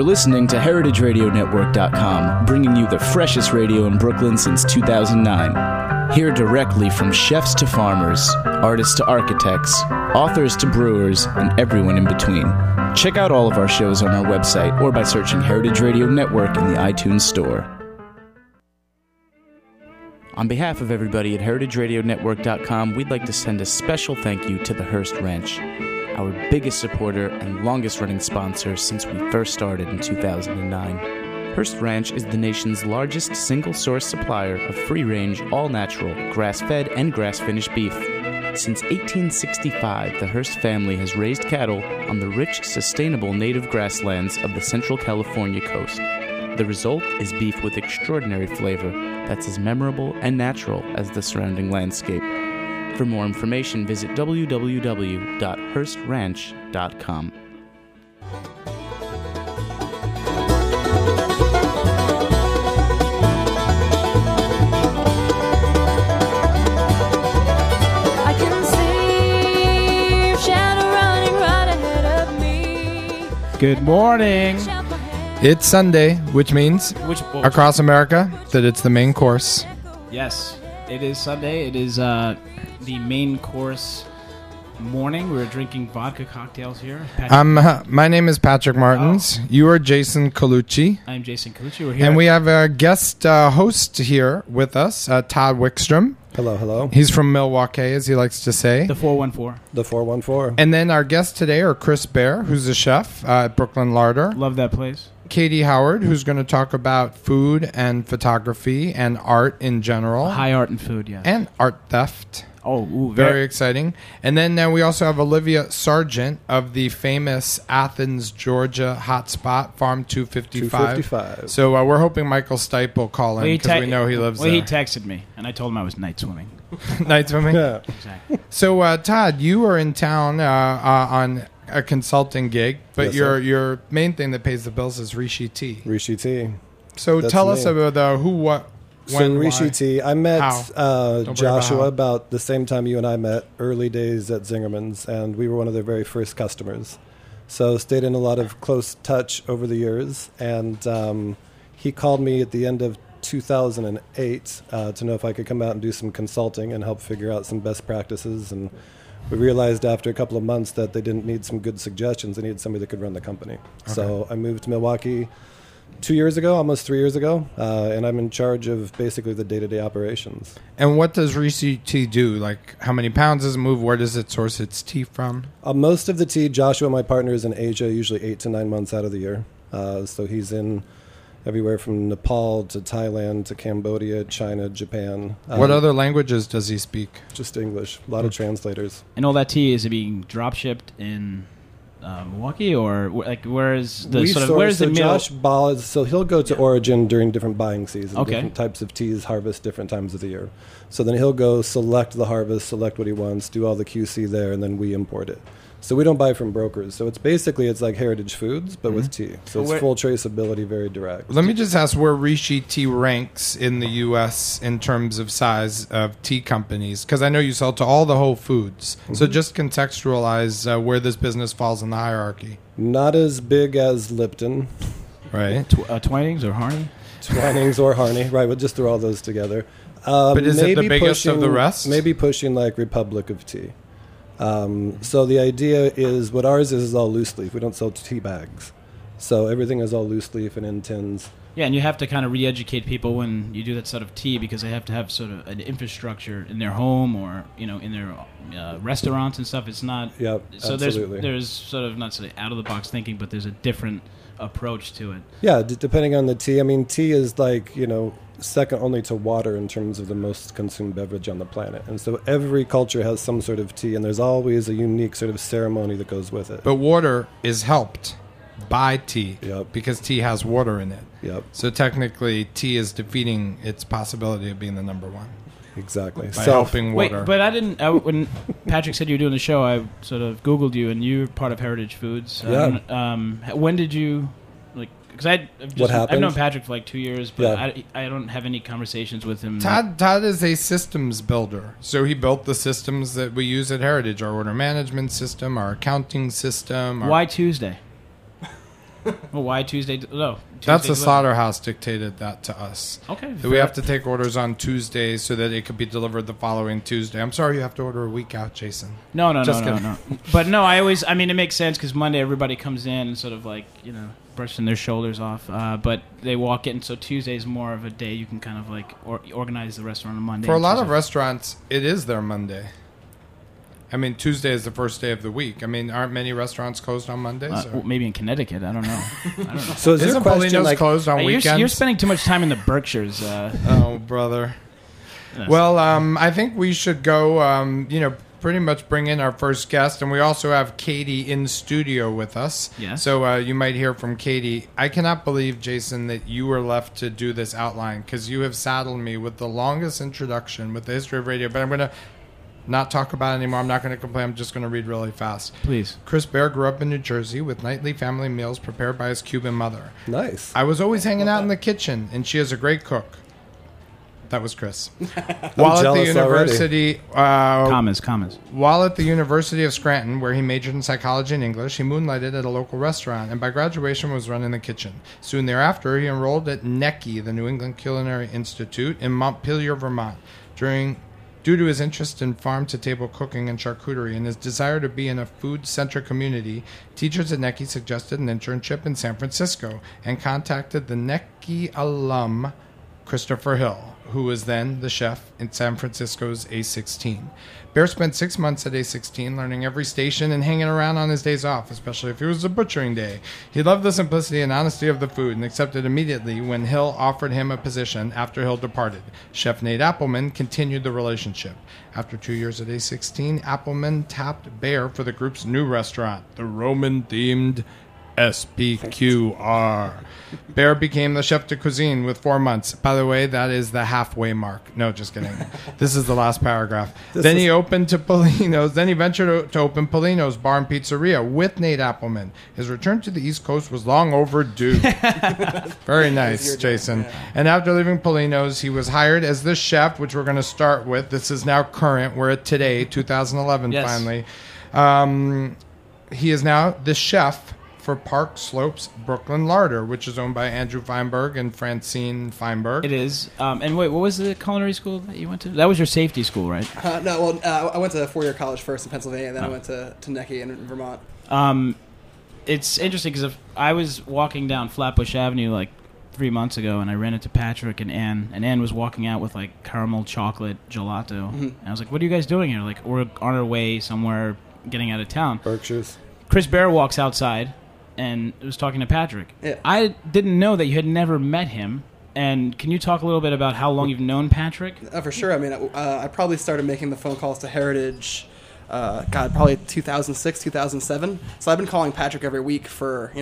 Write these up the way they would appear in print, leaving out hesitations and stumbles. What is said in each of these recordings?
You're listening to HeritageRadioNetwork.com, bringing you the freshest radio in Brooklyn since 2009. Hear directly from chefs to farmers, artists to architects, authors to brewers, and everyone in between. Check out all of our shows on our website or by searching Heritage Radio Network in the iTunes Store. On behalf of everybody at HeritageRadioNetwork.com, we'd like to send a special thank you to the Hearst Ranch, our biggest supporter and longest-running sponsor since we first started in 2009. Hearst Ranch is the nation's largest single-source supplier of free-range, all-natural, grass-fed, and grass-finished beef. Since 1865, the Hearst family has raised cattle on the rich, sustainable native grasslands of the Central California coast. The result is beef with extraordinary flavor that's as memorable and natural as the surrounding landscape. For more information, visit www.hearstranch.com. I can see shadow running right ahead of me. Good morning. It's Sunday, which means across America that it's the main course. Yes, it is Sunday. It is the main course morning. We're drinking vodka cocktails here. My name is Patrick Martins. Oh. You are Jason Colucci. I'm Jason Colucci. We're here. And we have a guest host here with us, Todd Wickstrom. Hello, hello. He's from Milwaukee, as he likes to say. the 414. The 414. And then our guests today are Chris Bear, who's a chef at Brooklyn Larder. Love that place. Katie Howard, who's going to talk about food and photography and art in general. High art and food, yeah. And art theft. Oh, ooh, Very exciting. And then we also have Olivia Sargent of the famous Athens, Georgia hotspot, Farm 255. 255. So we're hoping Michael Stipe will call in because we know he lives He there. texted me, and I told him I was night swimming. Night swimming? Yeah. Exactly. So, Todd, you are in town on a consulting gig, but Yes, your main thing that pays the bills is Rishi Tea. Rishi Tea. So That's tell me. us about who, what, So when, Rishi why. Tea, I met How? Don't worry Joshua about about the same time you and I met, early days at Zingerman's, and we were one of their very first customers. So stayed in a lot of close touch over the years, and he called me at the end of 2008 to know if I could come out and do some consulting and help figure out some best practices. And we realized after a couple of months that they didn't need some good suggestions. They needed somebody that could run the company. Okay. So I moved to Milwaukee 2 years ago, almost 3 years ago, and I'm in charge of basically the day-to-day operations. And what does Rishi Tea do? Like, how many pounds does it move? Where does it source its tea from? Most of the tea, Joshua, my partner, is in Asia, usually 8 to 9 months out of the year. So he's in everywhere from Nepal to Thailand to Cambodia, China, Japan. What other languages does he speak? Just English. A lot of translators. And all that tea, is it being drop shipped in Milwaukee, or like where's the where's the mill? Josh Ball so he'll go to Origin during different buying seasons. Okay. Different types of teas harvest different times of the year. So then he'll go select the harvest, select what he wants, do all the QC there, and then we import it. So we don't buy from brokers. So it's like Heritage Foods, but with tea. So it's full traceability, very direct. Let me just ask where Rishi Tea ranks in the U.S. in terms of size of tea companies, because I know you sell to all the Whole Foods. Mm-hmm. So just contextualize where this business falls in the hierarchy. Not as big as Lipton. Right. Twinings or Harney? Twinings or Harney. Right, we'll just throw all those together. But is it the maybe biggest of the rest? Maybe pushing like Republic of Tea. So the idea is what ours is all loose leaf. We don't sell tea bags. So everything is all loose leaf and in tins. Yeah, and you have to kind of re-educate people when you do that sort of tea, because they have to have sort of an infrastructure in their home or in their restaurants and stuff. It's not. Yep, so absolutely. there's sort of not sort of out of the box thinking, but there's a different approach to it. Yeah, depending on the tea. I mean, tea is like second only to water in terms of the most consumed beverage on the planet. And so every culture has some sort of tea, and there's always a unique sort of ceremony that goes with it. But water is helped by tea Yep. because tea has water in it. Yep, So technically, tea is defeating its possibility of being the number one exactly. by helping water. Wait, but I didn't. when Patrick said you were doing the show, I sort of Googled you, and you're part of Heritage Foods. Yeah. When did you Because What happened? I've known Patrick for like 2 years, but Yeah. I don't have any conversations with him. Todd is a systems builder. So he built the systems that we use at Heritage, our order management system, our accounting system. Why Tuesday? Well, why Tuesday? No, That's Tuesday the delivery. slaughterhouse dictated that to us. Okay. That we have to take orders on Tuesdays so that it could be delivered the following Tuesday. I'm sorry you have to order a week out, Jason. No. Just kidding. But no, I mean, it makes sense because Monday everybody comes in and sort of like, brushing their shoulders off. But they walk in, so Tuesday's more of a day you can kind of like organize the restaurant on Monday. For a and lot of Tuesday. restaurants, it is their Monday. I mean, Tuesday is the first day of the week. I mean, aren't many restaurants closed on Mondays? Well, maybe in Connecticut. I don't know. So is your Isn't question Polino's like, closed on weekends? You're spending too much time in the Berkshires. Oh, brother. Yes. Well, I think we should go, pretty much bring in our first guest. And we also have Katie in studio with us. Yes. So you might hear from Katie. I cannot believe, Jason, that you were left to do this outline because you have saddled me with the longest introduction with the history of radio. But I'm going to not talk about it anymore. I'm not going to complain. I'm just going to read really fast. Please. Chris Bear grew up in New Jersey with nightly family meals prepared by his Cuban mother. nice? I was always hanging out in the kitchen, and she is a great cook. That was Chris. While at the jealous university, Commas. while at the University of Scranton, where he majored in psychology and English, he moonlighted at a local restaurant, and by graduation was running the kitchen. Soon thereafter, he enrolled at NECI, the New England Culinary Institute, in Montpelier, Vermont. Due to his interest in farm-to-table cooking and charcuterie and his desire to be in a food-centric community, teachers at NECI suggested an internship in San Francisco and contacted the NECI alum Christopher Hill, who was then the chef in San Francisco's A16. Bear spent 6 months at A16 learning every station and hanging around on his days off, especially if it was a butchering day. He loved the simplicity and honesty of the food and accepted immediately when Hill offered him a position after Hill departed. Chef Nate Appleman continued the relationship. After 2 years at A16, Appleman tapped Bear for the group's new restaurant, the Roman-themed SPQR. Bear became the chef de cuisine with 4 months. By the way, that is the halfway mark. No, just kidding. This is the last paragraph. Then he opened to Polino's. Then he ventured to open Polino's Bar and Pizzeria with Nate Appleman. His return to the East Coast was long overdue. Very nice, Jason. And after leaving Polino's, he was hired as the chef, which we're going to start with. This is now current. We're at today, 2011, Yes. finally. He is now the chef for Park Slopes Brooklyn Larder, which is owned by Andrew Feinberg and Francine Feinberg. It is. And wait, what was the culinary school that you went to? That was your safety school, right? I went to a 4-year college first in Pennsylvania, and then I went to NECI in Vermont. It's interesting because I was walking down Flatbush Avenue like 3 months ago, and I ran into Patrick and Ann was walking out with like caramel chocolate gelato. And I was like, "What are you guys doing here? Like, we're on our way somewhere, getting out of town." Berkshires. Chris Bear walks outside and was talking to Patrick. Yeah. I didn't know that you had never met him. And can you talk a little bit about how long you've known Patrick? For sure. I mean, I probably started making the phone calls to Heritage, probably 2006, 2007. So I've been calling Patrick every week for,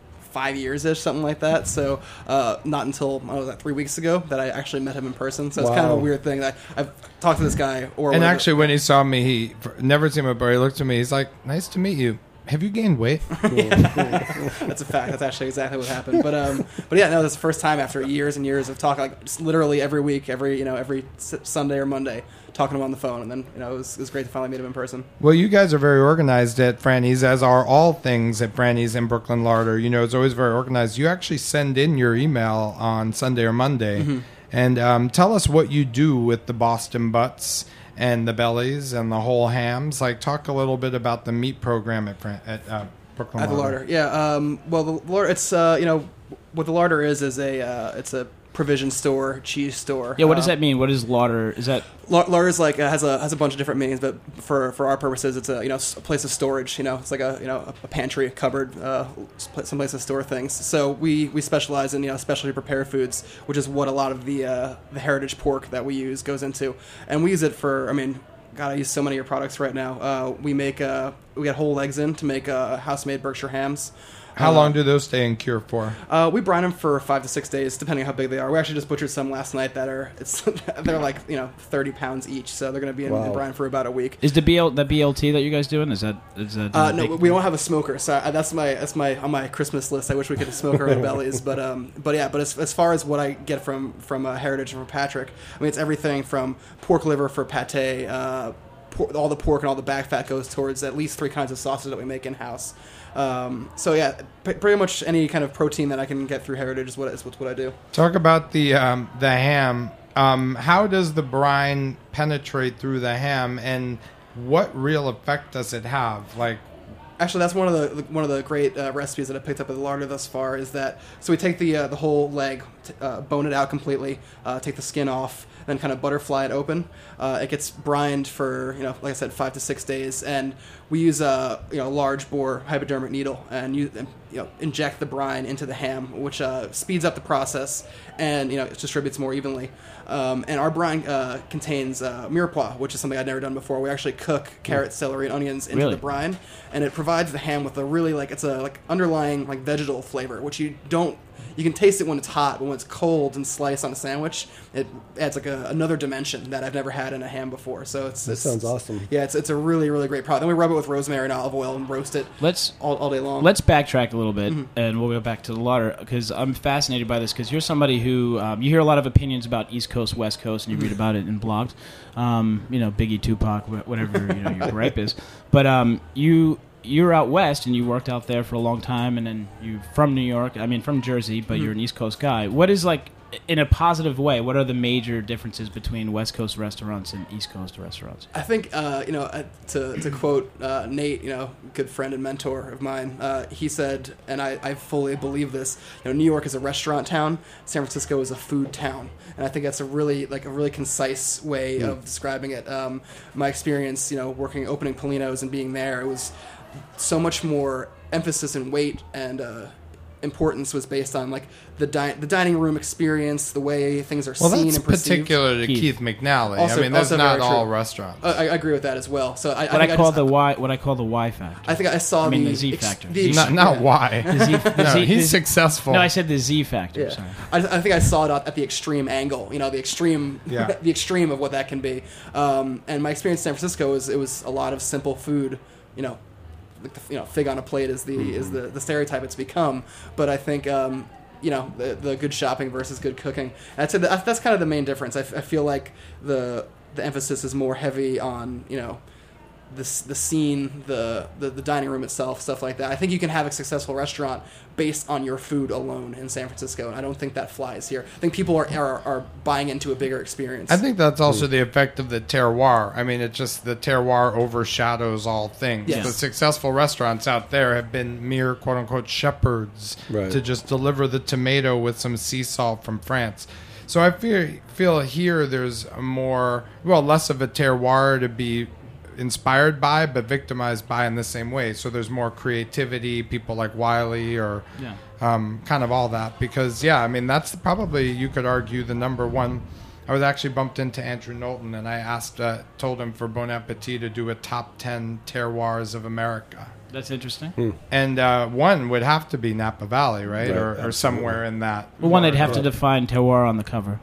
5 years-ish, something like that. So not until, 3 weeks ago that I actually met him in person. So it's kind of a Wow. weird thing that I've talked to this guy. And whatever. actually, when he saw me, he never seen me before. He looked at me. He's like, "Nice to meet you. Have you gained weight?" That's a fact. That's actually exactly what happened. But yeah, no, this is the first time after years and years of talking, like just literally every week, every Sunday or Monday, talking to him on the phone, and then it was great to finally meet him in person. Well, you guys are very organized at Franny's, as are all things at Franny's in Brooklyn Larder. It's always very organized. You actually send in your email on Sunday or Monday, and tell us what you do with the Boston Butts and the bellies and the whole hams. Like, talk a little bit about the meat program at Brooklyn At the Larder. larder, yeah. Well, the larder, it's what the larder is it's a provision store, cheese store. Yeah, what does that mean? What is larder? Is that Larder is like has a bunch of different meanings, but for our purposes, it's a a place of storage. It's like a pantry, a cupboard, some place to store things. So we specialize in specialty prepared foods, which is what a lot of the heritage pork that we use goes into, and we use it for. I mean, God, I use so many of your products right now. We get whole legs in to make house-made Berkshire hams. How long do those stay in cure for? We brine them for 5 to 6 days, depending on how big they are. We actually just butchered some last night they're like 30 pounds each, so they're going to be in brine for about a week. is the BLT that you guys doing? Is that No, we don't have a smoker, so that's my on my Christmas list. I wish we could have smoker at Bellies, but as far as what I get from Heritage and from Patrick, I mean it's everything from pork liver for pate. all the pork and all the back fat goes towards at least 3 kinds of sausage that we make in house. So yeah, pretty much any kind of protein that I can get through Heritage is what I do. Talk about the ham. How does the brine penetrate through the ham, and what real effect does it have? Like, actually, that's one of the great recipes that I picked up at the larder thus far. Is that so? We take the whole leg, bone it out completely, take the skin off, then kind of butterfly it open. It gets brined for, like I said, 5 to 6 days, and we use a large bore hypodermic needle and inject the brine into the ham, which speeds up the process and it distributes more evenly. And our brine contains mirepoix, which is something I'd never done before. We actually cook carrots, celery, and onions into the brine, and it provides the ham with a really underlying vegetal flavor, which you can taste it when it's hot, but when it's cold and sliced on a sandwich, it adds another dimension that I've never had in a ham before. So that sounds awesome. Yeah, it's a really, really great product. Then we rub it with rosemary and olive oil and roast it all day long. Let's backtrack a little bit, and we'll go back to the larder, because I'm fascinated by this, because you're somebody who, you hear a lot of opinions about East Coast, West Coast, and you read about it in blogs, Biggie, Tupac, whatever your gripe is. But you're out west, and you worked out there for a long time, and then you're from New York, from Jersey, but you're an East Coast guy. What is, in a positive way, what are the major differences between West Coast restaurants and East Coast restaurants? I think, to quote Nate, good friend and mentor of mine, he said, and I fully believe this, New York is a restaurant town, San Francisco is a food town. And I think that's a really concise way of describing it. My experience, opening Polino's and being there, it was so much more emphasis and weight and importance was based on the dining room experience, the way things are seen and perceived. Well, that's particular to Keith McNally. Also, that's not all true. restaurants. I agree with that as well. So what I call the Y factor. I think I saw the Z factor. Not Y. He's successful. No, I said the Z factor. Yeah. Sorry. I think I saw it at the extreme angle. The extreme, the extreme of what that can be. And my experience in San Francisco it was a lot of simple food. Fig on a plate is the stereotype it's become. But I think the good shopping versus good cooking. And I'd say that's kind of the main difference. I feel like the emphasis is more heavy on the scene, the dining room itself, stuff like that. I think you can have a successful restaurant based on your food alone in San Francisco, and I don't think that flies here. I think people are buying into a bigger experience. I think that's also the effect of the terroir. It's just the terroir overshadows all things. Yes. The successful restaurants out there have been mere quote-unquote shepherds to just deliver the tomato with some sea salt from France. So I feel here there's less of a terroir to be inspired by, but victimized by in the same way. So there's more creativity, people like Wiley or kind of all that. Because, that's probably, you could argue, the number one. I was actually bumped into Andrew Knowlton, and I told him for Bon Appetit to do a top 10 terroirs of America. That's interesting. And one would have to be Napa Valley, right? Or somewhere in that. Well, one they'd have to define terroir on the cover.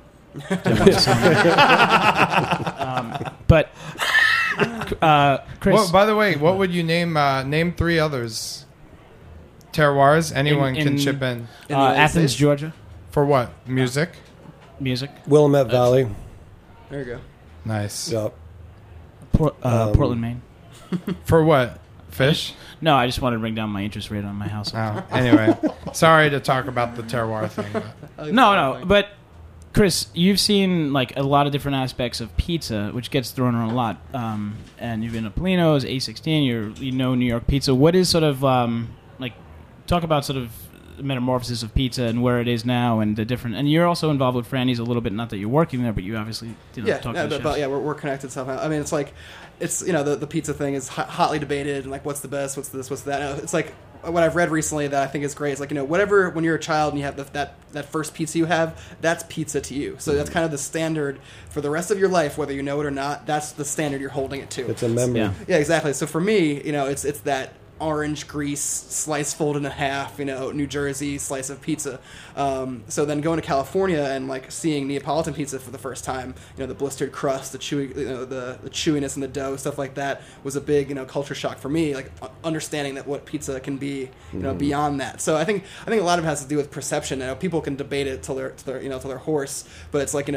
But... Chris. Well, by the way, what would you name 3 others? Terroirs? Anyone can chip in. Athens, Georgia. For what? Music? Willamette Valley. There you go. Nice. Yep. Portland, Maine. For what? Fish? No, I just wanted to bring down my interest rate on my house. Anyway, sorry to talk about the terroir thing. But. No, but... Chris, you've seen a lot of different aspects of pizza, which gets thrown around a lot. And you've been to Polino's, A16, you know New York pizza. What is sort of talk about sort of metamorphosis of pizza and where it is now and the different. And you're also involved with Franny's a little bit. Not that you're working there, but you obviously talk to the chefs. We're connected somehow. It's the pizza thing is hotly debated and what's the best, what's this, what's that. It's what I've read recently that I think is great is whatever, when you're a child and you have that first pizza you have, that's pizza to you. So that's kind of the standard for the rest of your life, whether you know it or not. That's the standard you're holding it to. It's a memory. Yeah, exactly. So for me, it's that orange grease slice folded in half, New Jersey slice of pizza. So then going to California and seeing Neapolitan pizza for the first time, the blistered crust, the chewy, the chewiness in the dough, stuff like that was a big culture shock for me. Understanding that what pizza can be, beyond that. So I think a lot of it has to do with perception. People can debate it till they're hoarse, but it's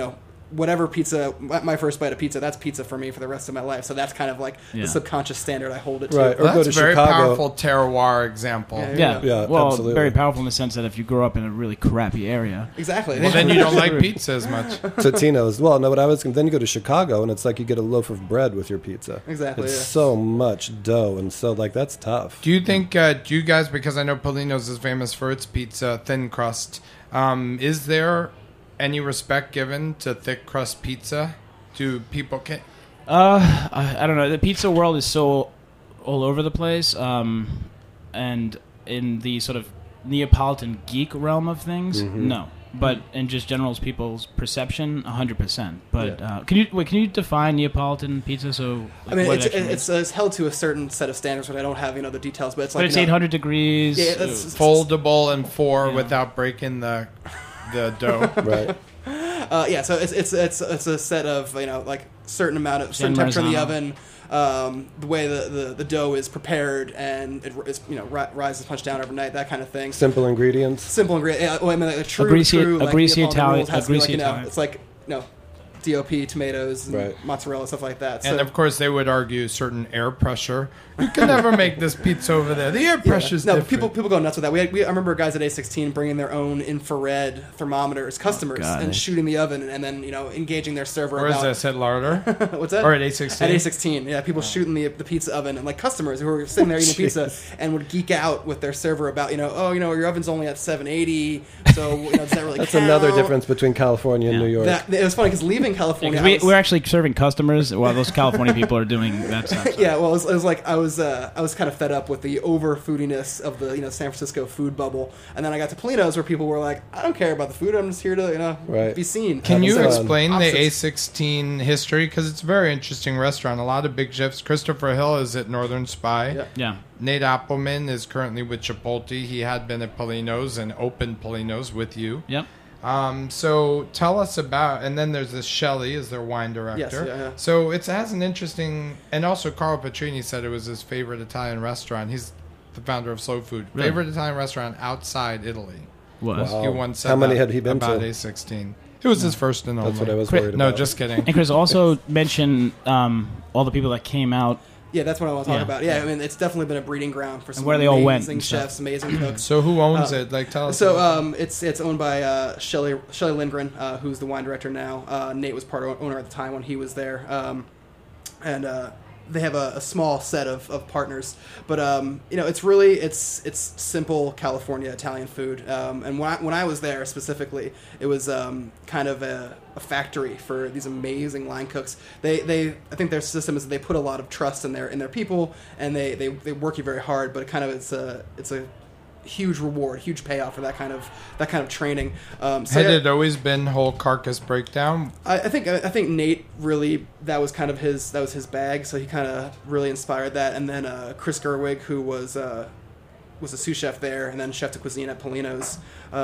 whatever pizza, my first bite of pizza, that's pizza for me for the rest of my life. So that's kind of like Yeah. the subconscious standard I hold it to. Right. Or Well, go that's to a very Chicago. powerful terroir example. Yeah. Yeah, Yeah, well, absolutely. very powerful in the sense that if you grow up in a really crappy area, Exactly. Well, then you don't like pizza as much. Totino's. Well, no, but then you go to Chicago and it's like you get a loaf of bread with your pizza. Exactly, It's yeah. so much dough, and so like that's tough. Do you think, do you guys, because I know Polino's is famous for its pizza, thin crust, is there any respect given to thick crust pizza? Do people... I don't know. The pizza world is so all over the place, and in the sort of Neapolitan geek realm of things, no. But in just general people's perception, 100%. But can you define Neapolitan pizza? So I mean, what it actually it's held to a certain set of standards, but I don't have the details. But it's but like it's you know, 800 degrees. Yeah, that's Foldable and four Yeah. without breaking the dough. Right. yeah. So it's a set of like certain amount of certain temperature in the Marzano. oven. The way the dough is prepared and it is rises punched down overnight, that kind of thing. Simple ingredients. Simple ingredient. Yeah, well, I mean, like a true A greasy Neapolitan Italian- rules has a to be greasy like, Italian. it's like DOP, tomatoes, and Right. mozzarella, stuff like that. And So of course, they would argue certain air pressure. You can never make this pizza over there. The air pressure's no, different. people go nuts with that. I remember guys at A16 bringing their own infrared thermometers, customers, God. and shooting the oven, and then engaging their server. Where is about, this? At Larder? What's that? Or at A16? At A16, yeah, people shooting the pizza oven, and like customers who were sitting there eating pizza and would geek out with their server about your oven's only at 780, so does that really That's count? another difference between California and Yeah. New York. It was funny because leaving California, I was- we're actually serving customers while those California people are doing that stuff. So. yeah, well, it was like I was kind of fed up with the over foodiness of the San Francisco food bubble, and then I got to Polino's where people were like, I don't care about the food, I'm just here to Right. be seen. Can you Having fun. explain the Opposites. A16 history? Because it's a very interesting restaurant. A lot of big chefs. Christopher Hill is at Northern Spy. Yeah. Yeah. Nate Appleman is currently with Chipotle. He had been at Polino's and opened Polino's with you. Yep. So tell us about, and then there's this Shelley is their wine director. Yes, yeah. So it has an interesting, and also Carlo Petrini said it was his favorite Italian restaurant. He's the founder of Slow Food. Really? Favorite Italian restaurant outside Italy. Was. Wow. He once said How many that had he been about to? A16. It was his first and only. That's what I was Cri- worried No, about. just kidding. And Chris also mentioned all the people that came out. Yeah, that's what I want to talk Yeah. about. Yeah, I mean, it's definitely been a breeding ground for some where they all went amazing and stuff. chefs, amazing cooks. So who owns it? Like, tell us. So it's owned by Shelley Lindgren, who's the wine director now. Nate was owner at the time when he was there, and they have a small set of partners. But it's really it's simple California Italian food. And when I was there specifically, it was kind of a factory for these amazing line cooks. I think their system is that they put a lot of trust in their people, and they work you very hard. But it's a huge reward, huge payoff for that kind of training. had yeah, it always been whole carcass breakdown? I think Nate really that was his bag, so he kind of really inspired that. And then Chris Gerwig, who was a sous chef there, and then chef de cuisine at Polino's.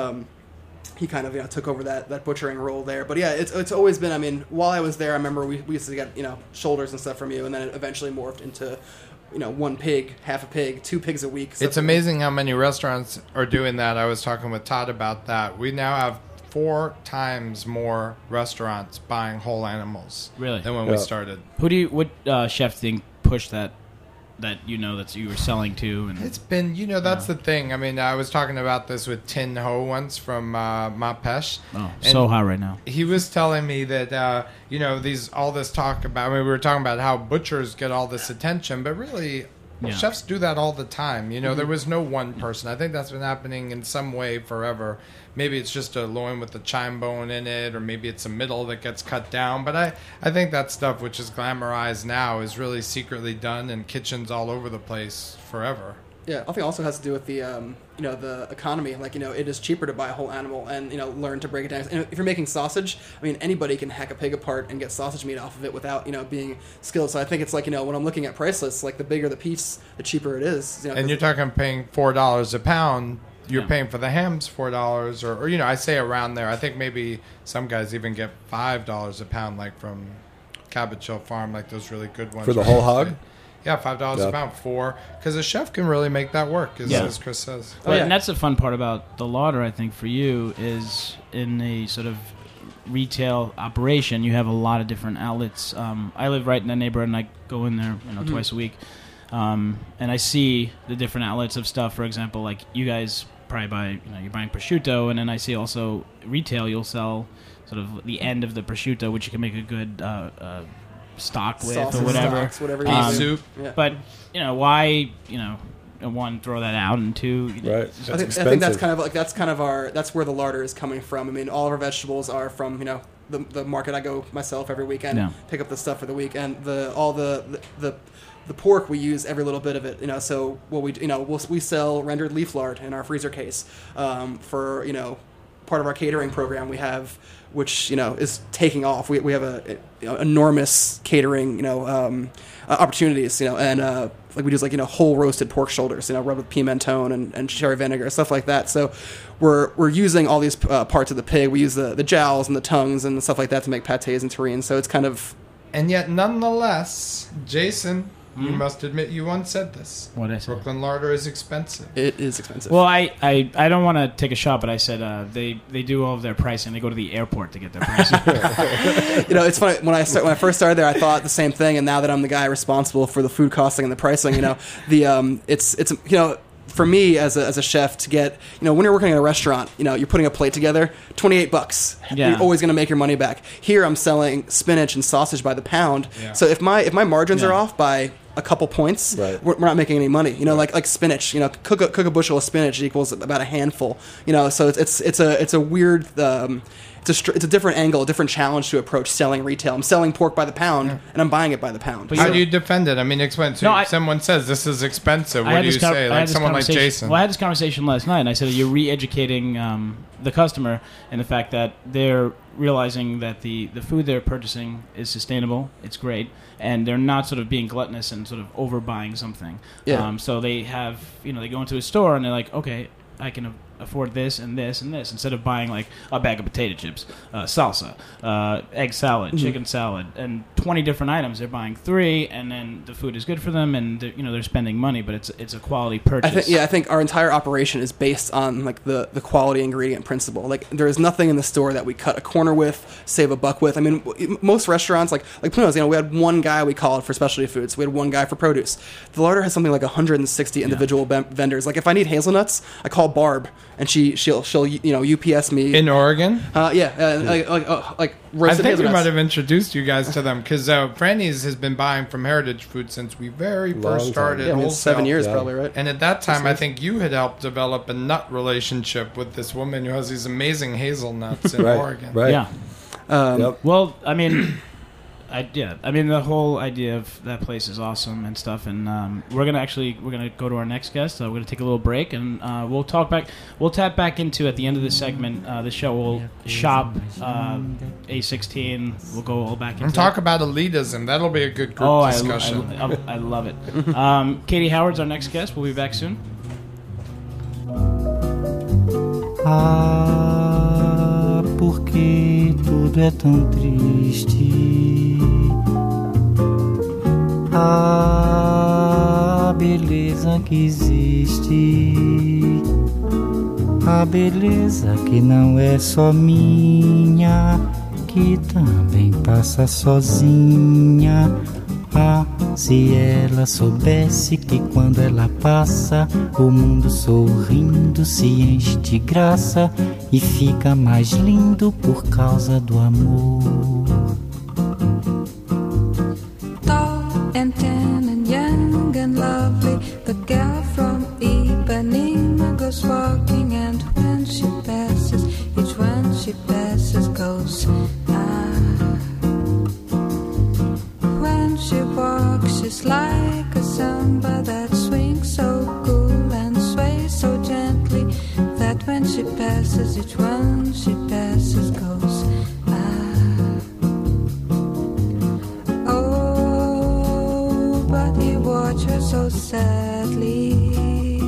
He kind of took over that butchering role there. But yeah, it's always been. I mean, while I was there, I remember we used to get shoulders and stuff from you, and then it eventually morphed into one pig, half a pig, 2 pigs a week. It's amazing how many restaurants are doing that. I was talking with Todd about that. We now have 4 times more restaurants buying whole animals Really? than when we started. What chef think pushed that that you were selling to? And It's been, that's the thing. I mean, I was talking about this with Tin Ho once from Mapesh. oh, and so hot right now. he was telling me that all this talk about. I mean, we were talking about how butchers get all this attention, but really, Yeah. chefs do that all the time. There was no one person. I think that's been happening in some way forever. Maybe it's just a loin with the chine bone in it, or maybe it's a middle that gets cut down. But I think that stuff, which is glamorized now, is really secretly done in kitchens all over the place forever. Yeah, I think it also has to do with the the economy. Like it is cheaper to buy a whole animal and learn to break it down. And if you're making sausage, I mean anybody can hack a pig apart and get sausage meat off of it without being skilled. So I think it's like when I'm looking at price lists, like the bigger the piece, the cheaper it is. And you're talking paying $4 a pound. You're Yeah. paying for the hams $4, or I say around there. I think maybe some guys even get $5 a pound, like from Cabbage Hill Farm, like those really good ones. For the right? whole hog? Yeah, $5 Yeah. a pound, because a chef can really make that work, Yeah. as Chris says. Well, yeah. and that's the fun part about the Lauder, I think, for you is in the sort of retail operation, you have a lot of different outlets. I live right in that neighborhood, and I go in there, twice a week, and I see the different outlets of stuff. For example, like you guys probably buy, you're buying prosciutto, and then I see also retail. You'll sell sort of the end of the prosciutto, which you can make a good stock with Sauces, or whatever. stocks, whatever you Pea want. soup. Yeah. But why one, throw that out, and two, Right. I think that's kind of like that's where the larder is coming from. I mean, all of our vegetables are from the market. I go myself every weekend, Yeah. pick up the stuff for the week, and all the pork we use every little bit of it. So what we sell rendered leaf lard in our freezer case for part of our catering program we have, which is taking off. We have a enormous catering opportunities, and like we do whole roasted pork shoulders, rubbed with pimentone and cherry vinegar, stuff like that. So we're using all these parts of the pig. We use the jowls and the tongues and stuff like that to make pâtés and terrines. So it's kind of. And yet, nonetheless, Jason, you must admit you once said this. What I said? Brooklyn larder is expensive. It is expensive. Well, I don't want to take a shot, but I said they do all of their pricing. They go to the airport to get their pricing. It's funny when I first started there, I thought the same thing, and now that I'm the guy responsible for the food costing and the pricing, it's for me as a chef to get when you're working at a restaurant, you're putting a plate together, $28. Yeah. You're always going to make your money back. Here I'm selling spinach and sausage by the pound, so if my margins are off by a couple points, Right. we're not making any money. Like spinach. Cook a bushel of spinach equals about a handful. So it's a weird. It's a different angle, a different challenge to approach selling retail. I'm selling pork by the pound, and I'm buying it by the pound. But How do you defend it? I mean, explain. So No, someone says this is expensive. I What had do you this con- say? I Like had this someone like conversation- Jason. Well, I had this conversation last night, and I said you're re-educating the customer in the fact that they're realizing that the food they're purchasing is sustainable, it's great, and they're not sort of being gluttonous and sort of overbuying something. Yeah. So they have, they go into a store and they're like, okay, I can afford this and this and this, instead of buying like a bag of potato chips, salsa, egg salad, chicken salad, and 20 different items. They're buying 3, and then the food is good for them, and they're spending money, but it's a quality purchase. I think our entire operation is based on like the quality ingredient principle. Like there is nothing in the store that we cut a corner with, save a buck with. I mean, most restaurants like Pluno's, we had one guy we called for specialty foods. We had one guy for produce. The larder has something like 160 individual vendors. Like if I need hazelnuts, I call Barb, and she'll UPS me In Oregon? like I roasted think we hazelnuts. might have introduced you guys to them because Franny's has been buying from Heritage Food since we very Long first time. started. Yeah, I mean, wholesale. 7 years Yeah. probably, right? And at that time, I think you had helped develop a nut relationship with this woman who has these amazing hazelnuts in Right. Oregon. Right. Yeah. Yep. Well, I mean, the whole idea of that place is awesome and stuff. And we're gonna go to our next guest. We're gonna take a little break, and we'll tap back into at the end of this segment. The show will shop A16. We'll go all back into And talk about elitism. That'll be a good group Oh, discussion. I love it. Katie Howard's our next guest. We'll be back soon. Ah, porque tudo é tão triste. A beleza que existe, a beleza que não é só minha, que também passa sozinha. Ah, se ela soubesse que quando ela passa, o mundo sorrindo se enche de graça e fica mais lindo por causa do amor. Tall and tan and young and lovely, the girl from Ipanema goes walking, and when she passes, each one she passes goes When she walks, she's like a samba that swings so cool and sways so gently that when she passes, each one she passes goes Oh, but he watched her so sadly.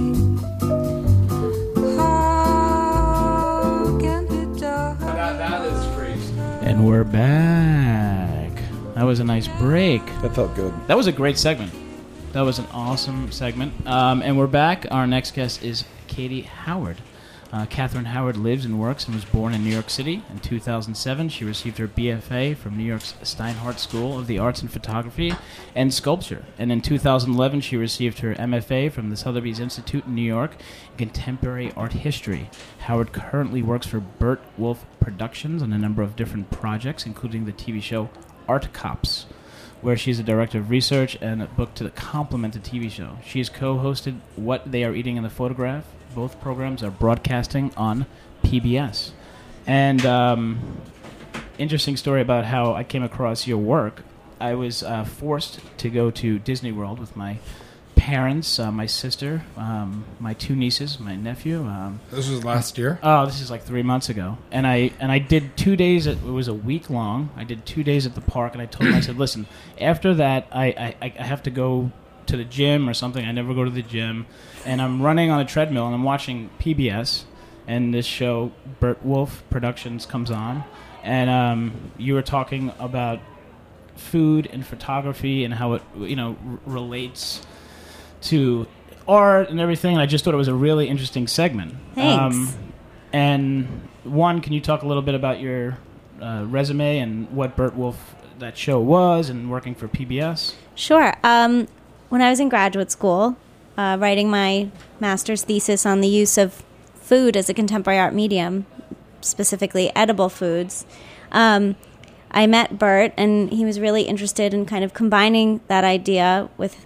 How can he die? That is crazy. And we're back. That was a nice break. That felt good. That was a great segment. That was an awesome segment. And we're back. Our next guest is Katie Howard. Catherine Howard lives and works and was born in New York City. In 2007, she received her BFA from New York's Steinhardt School of the Arts in Photography and Sculpture. And in 2011, she received her MFA from the Sotheby's Institute in New York in Contemporary Art History. Howard currently works for Bert Wolf Productions on a number of different projects, including the TV show Art Cops, where she's a director of research and a book to complement the TV show. She has co-hosted What They Are Eating in the Photograph. Both programs are broadcasting on PBS. And interesting story about how I came across your work. I was forced to go to Disney World with my parents, my sister, my 2 nieces, my nephew. This was last year? Oh, this is like 3 months ago. And I did 2 days. It was a week long. I did 2 days at the park, and I told them, I said, listen, after that, I have to go to the gym or something. I never go to the gym. And I'm running on a treadmill, and I'm watching PBS, and this show, Bert Wolf Productions, comes on. And you were talking about food and photography and how it, relates to art and everything. And I just thought it was a really interesting segment. Thanks. And one, can you talk a little bit about your resume and what Bert Wolf, that show was, and working for PBS? Sure. When I was in graduate school, writing my master's thesis on the use of food as a contemporary art medium, specifically edible foods, I met Bert, and he was really interested in kind of combining that idea with,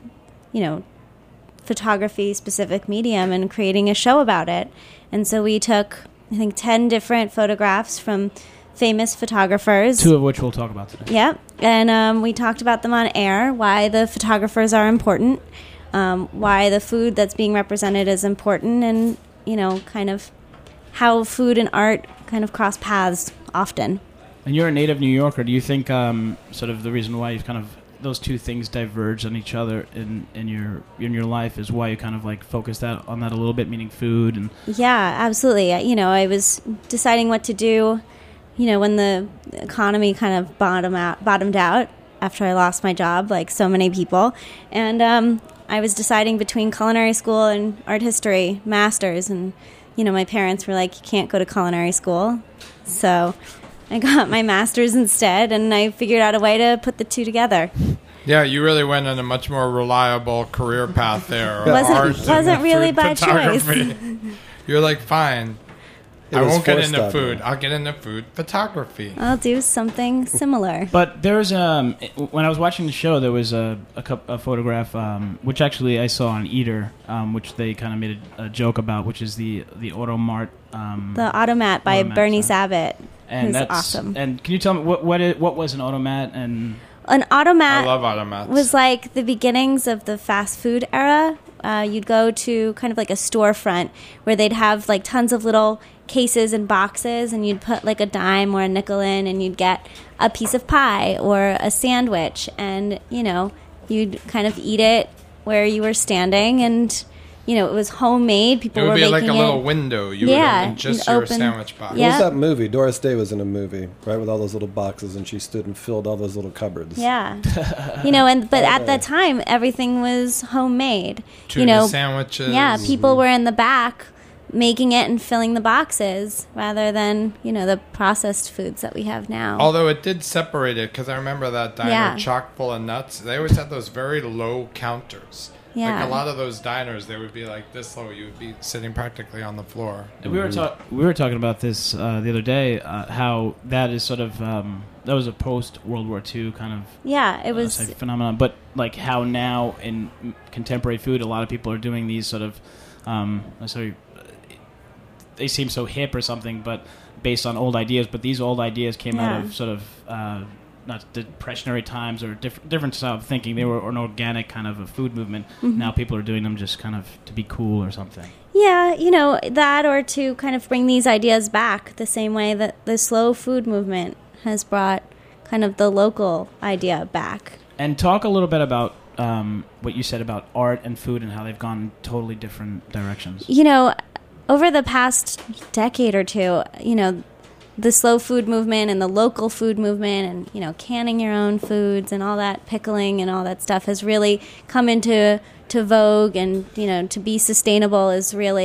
photography-specific medium and creating a show about it. And so we took, I think, 10 different photographs from famous photographers. 2 of which we'll talk about today. Yep. And we talked about them on air, why the photographers are important, why the food that's being represented is important, and, kind of how food and art kind of cross paths often. And you're a native New Yorker. Do you think sort of the reason why you've kind of those 2 things diverge on each other in your life is why you kind of like focus on that a little bit, meaning food? And yeah, absolutely. I was deciding what to do, when the economy kind of bottomed out after I lost my job, like so many people. And I was deciding between culinary school and art history masters. And, my parents were like, you can't go to culinary school. So I got my master's instead, and I figured out a way to put the 2 together. Yeah, you really went on a much more reliable career path there. Wasn't really by choice. You're like, fine, I won't get into food. Me. I'll get into food photography. I'll do something similar. But there's when I was watching the show, there was a photograph which actually I saw on Eater, which they kind of made a joke about, which is the Automart. The Automat by Bernie Sabat. And that's awesome. And can you tell me what was an Automat? And an Automat, I love Automats. Was like the beginnings of the fast food era. You'd go to kind of like a storefront where they'd have like tons of little cases and boxes, and you'd put like a dime or a nickel in, and you'd get a piece of pie or a sandwich, and you'd kind of eat it where you were standing, and it was homemade. People were making it. It would be like a little window. You would open just your sandwich box. What was that movie? Doris Day was in a movie, right, with all those little boxes, and she stood and filled all those little cupboards. Yeah. But at that time, everything was homemade. Tuna sandwiches. Yeah, people were in the back making it and filling the boxes rather than, the processed foods that we have now. Although it did separate it, because I remember that diner chock full of nuts. They always had those very low counters. Yeah. Like a lot of those diners, they would be like this low. You would be sitting practically on the floor. We were talking about this the other day. How that is sort of that was a post World War II kind of it was phenomenon. But like how now in contemporary food, a lot of people are doing these sort of they seem so hip or something, but based on old ideas. But these old ideas came out of sort of not depressionary times or different style of thinking. They were an organic kind of a food movement. Mm-hmm. Now people are doing them just kind of to be cool or something. Yeah, that, or to kind of bring these ideas back the same way that the slow food movement has brought kind of the local idea back. And talk a little bit about what you said about art and food and how they've gone totally different directions. Over the past decade or two, the slow food movement and the local food movement and, canning your own foods and all that, pickling and all that stuff has really come into vogue, and, to be sustainable is really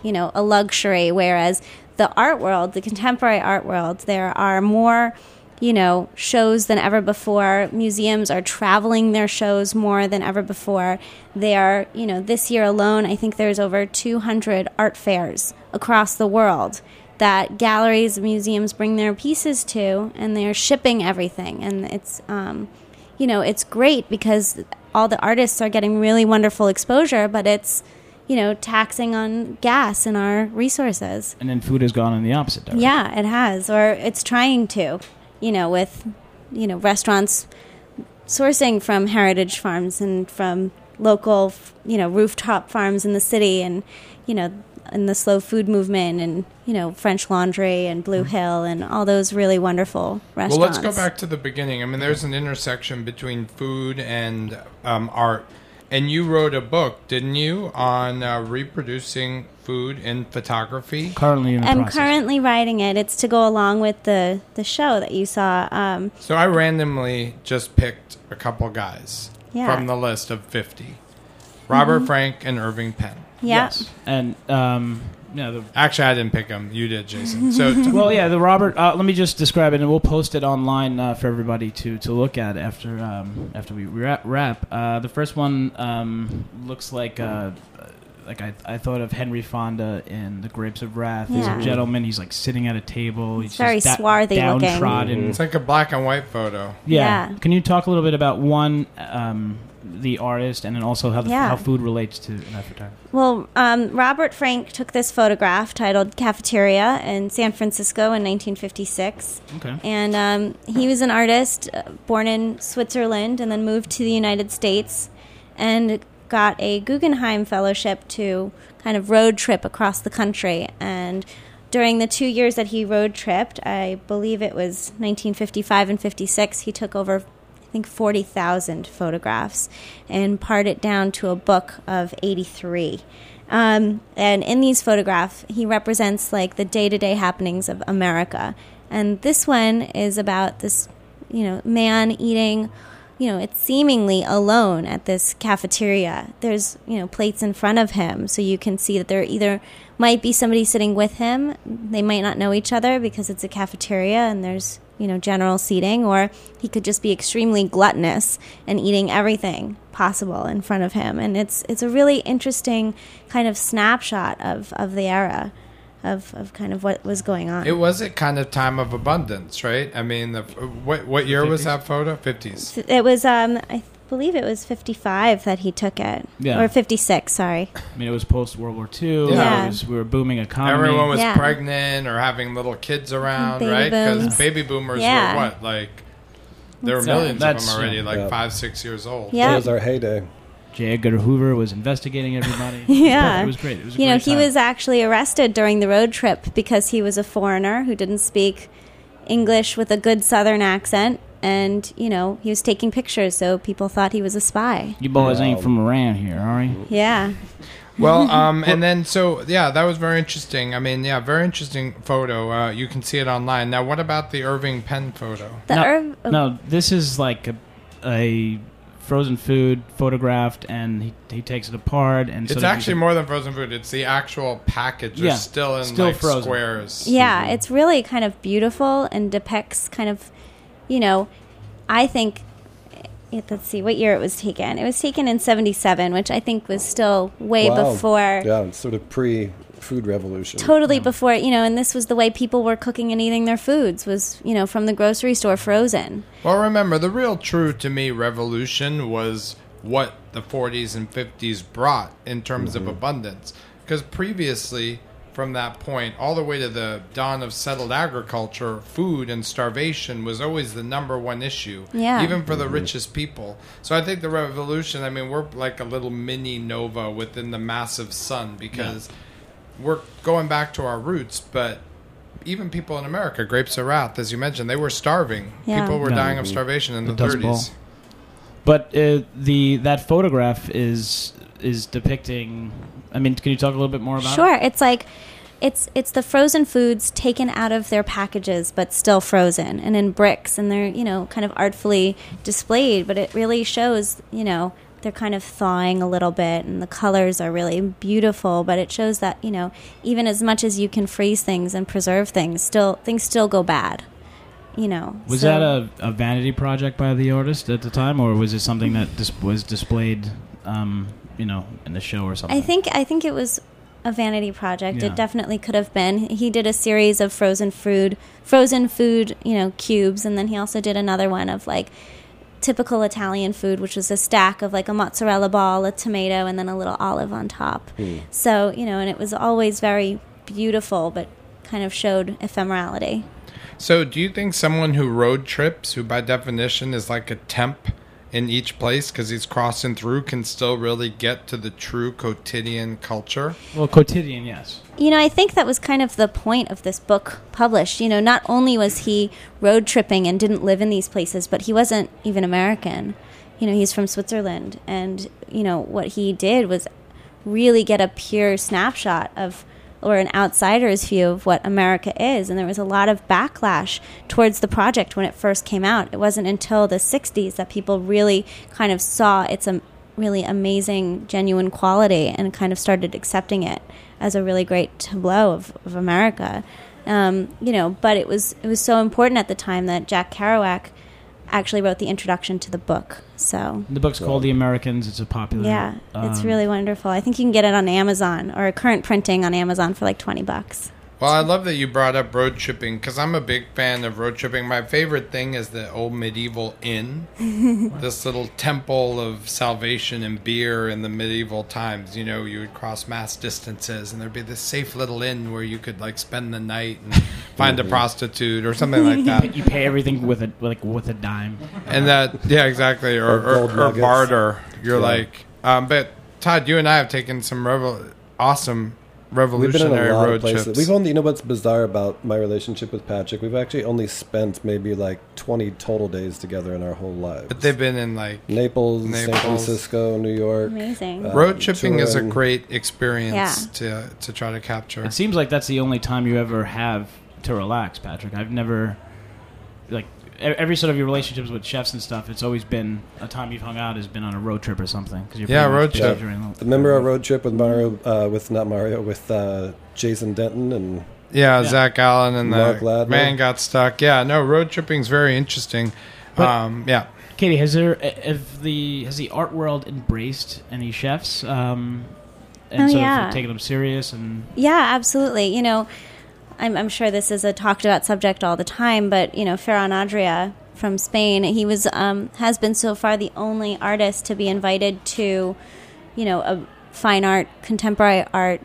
a luxury, whereas the art world, the contemporary art world, there are more shows than ever before. Museums are traveling their shows more than ever before. They are, this year alone, I think there's over 200 art fairs across the world that galleries and museums bring their pieces to, and they're shipping everything. And it's, it's great because all the artists are getting really wonderful exposure, but it's, taxing on gas and our resources. And then food has gone in the opposite direction. Yeah, it has, or it's trying to. With, restaurants sourcing from heritage farms and from local, rooftop farms in the city, and, and the slow food movement, and, French Laundry and Blue Hill and all those really wonderful restaurants. Well, let's go back to the beginning. I mean, there's an intersection between food and art. And you wrote a book, didn't you, on reproducing food in photography? Currently in the process. I'm currently writing it. It's to go along with the show that you saw. So I randomly just picked a couple guys from the list of 50. Robert Frank and Irving Penn. Yeah. Yes. And actually, I didn't pick them. You did, Jason. So the Robert. Let me just describe it, and we'll post it online for everybody to look at after we wrap. The first one looks like I thought of Henry Fonda in The Grapes of Wrath. He's a gentleman. He's like sitting at a table. He's very just swarthy downtrodden. looking. It's like a black and white photo. Yeah. Can you talk a little bit about one? The artist, and then also how food relates to that photography. Well, Robert Frank took this photograph titled Cafeteria in San Francisco in 1956. Okay. And he was an artist born in Switzerland and then moved to the United States and got a Guggenheim Fellowship to kind of road trip across the country. And during the 2 years that he road tripped, I believe it was 1955 and 56, he took over I think 40,000 photographs and pared it down to a book of 83. And in these photographs, he represents like the day-to-day happenings of America. And this one is about this, man eating, it's seemingly alone at this cafeteria. There's, plates in front of him, so you can see that there either might be somebody sitting with him. They might not know each other because it's a cafeteria and there's general seating, or he could just be extremely gluttonous and eating everything possible in front of him. And it's a really interesting kind of snapshot of the era of kind of what was going on. It was a kind of time of abundance, right? I mean, what year 50s? Was that photo? 50s. It was, I believe it was 55 that he took it. Yeah. Or 56, sorry. I mean, it was post-World War II. Yeah. We were a booming economy. Everyone was pregnant or having little kids around, baby right? booms. Because baby boomers were what? Like, there were millions of them already, 5-6 years old. Yeah. It was our heyday. J. Edgar Hoover was investigating everybody. Yeah. It was great. It was a great he time. was actually arrested during the road trip because he was a foreigner who didn't speak English with a good Southern accent. And, he was taking pictures, so people thought he was a spy. You boys ain't from around here, are you? Yeah. Well, and then, that was very interesting. I mean, very interesting photo. You can see it online. Now, what about the Irving Penn photo? No, this is like a frozen food photographed, and he takes it apart. And it's actually more than frozen food. It's the actual package. They're still in frozen squares. Yeah, it's really kind of beautiful and depicts kind of, I think, let's see what year it was taken. It was taken in 1977, which I think was still way before. Yeah, it's sort of pre-food revolution. Totally before, and this was the way people were cooking and eating their foods was, from the grocery store frozen. Well, remember, the real true, to me, revolution was what the 40s and 50s brought in terms of abundance. Because previously, from that point all the way to the dawn of settled agriculture, food and starvation was always the number one issue, even for the richest people. So I think the revolution, I mean, we're like a little mini nova within the massive sun because we're going back to our roots. But even people in America, Grapes of Wrath, as you mentioned, they were starving. People were dying of starvation in the 30s. But that photograph is depicting. I mean, can you talk a little bit more about it? Sure. It's like it's the frozen foods taken out of their packages but still frozen and in bricks, and they're kind of artfully displayed, but it really shows they're kind of thawing a little bit, and the colors are really beautiful. But it shows that, you know, even as much as you can freeze things and preserve things still go bad. You know, was that a vanity project by the artist at the time, or was it something that was displayed, you know, in the show or something? I think it was a vanity project. Yeah. It definitely could have been. He did a series of frozen food, you know, cubes, and then he also did another one of like typical Italian food, which was a stack of like a mozzarella ball, a tomato, and then a little olive on top. So, you know, and it was always very beautiful, but kind of showed ephemerality. So do you think someone who road trips, who by definition is like a temp in each place because he's crossing through, can still really get to the true quotidian culture? Well, quotidian, yes. You know, I think that was kind of the point of this book published. You know, not only was he road tripping and didn't live in these places, but he wasn't even American. You know, he's from Switzerland. And, you know, what he did was really get a pure snapshot of, or an outsider's view of what America is. And there was a lot of backlash towards the project when it first came out. It wasn't until the 60s that people really kind of saw its really amazing, genuine quality and kind of started accepting it as a really great tableau of America. You know, but it was so important at the time that Jack Kerouac actually wrote the introduction to the book. So The book's called The Americans. It's a popular... yeah, it's really wonderful. I think you can get it on Amazon, or a current printing on Amazon for like $20. Well, I love that you brought up road tripping because I'm a big fan of road tripping. My favorite thing is the old medieval inn, this little temple of salvation and beer in the medieval times. You know, you would cross mass distances and there'd be this safe little inn where you could like spend the night and find a prostitute or something like that. You pay everything with a dime. And that, yeah, exactly, or barter. You're like, but Todd, you and I have taken some awesome revolutionary We've been in a lot road of places. trips. We've only, you know what's bizarre about my relationship with Patrick? We've actually only spent maybe like 20 total days together in our whole lives. But they've been in like Naples, San Francisco, New York. Amazing. road tripping is a Turin. great experience to try to capture. It seems like that's the only time you ever have to relax, Patrick. I've never, like, every sort of your relationships with chefs and stuff, it's always been a time you've hung out has been on a road trip or something. 'Cause you're Yeah, pretty much road busy trip. during the- Remember our road trip with with Jason Denton and Yeah, Zach Allen and Mark the Ladner. man got stuck. Yeah, no, road tripping's very interesting. But- Yeah. Katie, has the art world embraced any chefs? And sort of taken them serious and Yeah, absolutely. You know, I'm sure this is a talked about subject all the time, but, you know, Ferran Adria from Spain, he was has been so far the only artist to be invited to, you know, a fine art, contemporary art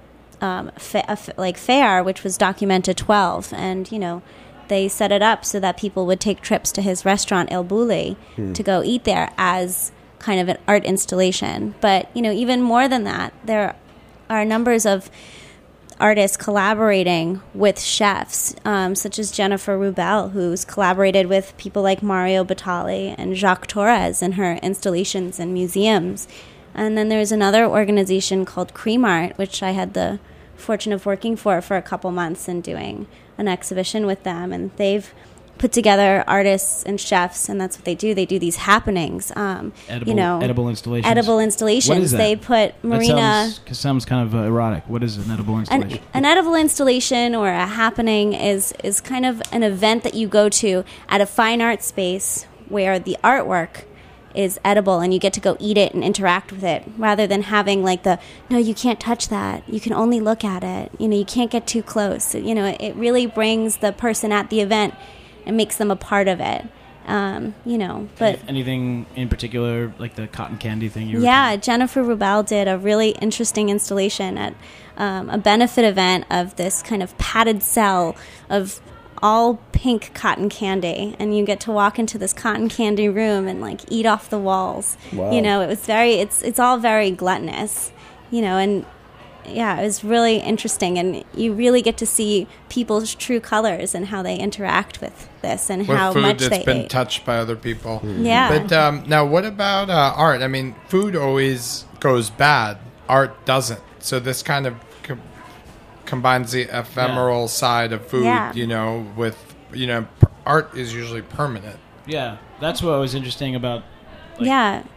fair, which was Documenta 12. And, you know, they set it up so that people would take trips to his restaurant, El Bulli, to go eat there as kind of an art installation. But, you know, even more than that, there are numbers of artists collaborating with chefs, such as Jennifer Rubel, who's collaborated with people like Mario Batali and Jacques Torres in her installations in museums. And then there's another organization called Cream Art, which I had the fortune of working for a couple months and doing an exhibition with them. And they've put together artists and chefs, and that's what they do. They do these happenings. edible installations. Edible installations. What is that? They put Marina. That sounds kind of erotic. What is an edible installation? An edible installation or a happening is kind of an event that you go to at a fine art space where the artwork is edible and you get to go eat it and interact with it, rather than having like no, you can't touch that, you can only look at it, you know, you can't get too close. You know, it really brings the person at the event and makes them a part of it. You know, but anything in particular, like the cotton candy thing? Jennifer Rubel did a really interesting installation at a benefit event of this kind of padded cell of all pink cotton candy, and you get to walk into this cotton candy room and like eat off the walls. Wow. You know, it was it's all very gluttonous, you know, and yeah, it was really interesting, and you really get to see people's true colors and how they interact with this and With how food much that's they been ate. touched by other people. Yeah. But now, what about art? I mean, food always goes bad. Art doesn't. So this kind of combines the ephemeral side of food, you know, with, you know, art is usually permanent. Yeah, that's what was interesting about. Yeah.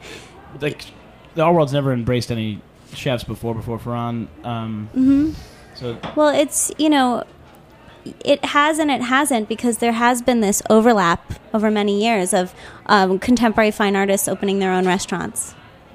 like the art world's never embraced any chefs before Ferran. So Well, it's, it has and it hasn't, because there has been this overlap over many years of contemporary fine artists opening their own restaurants,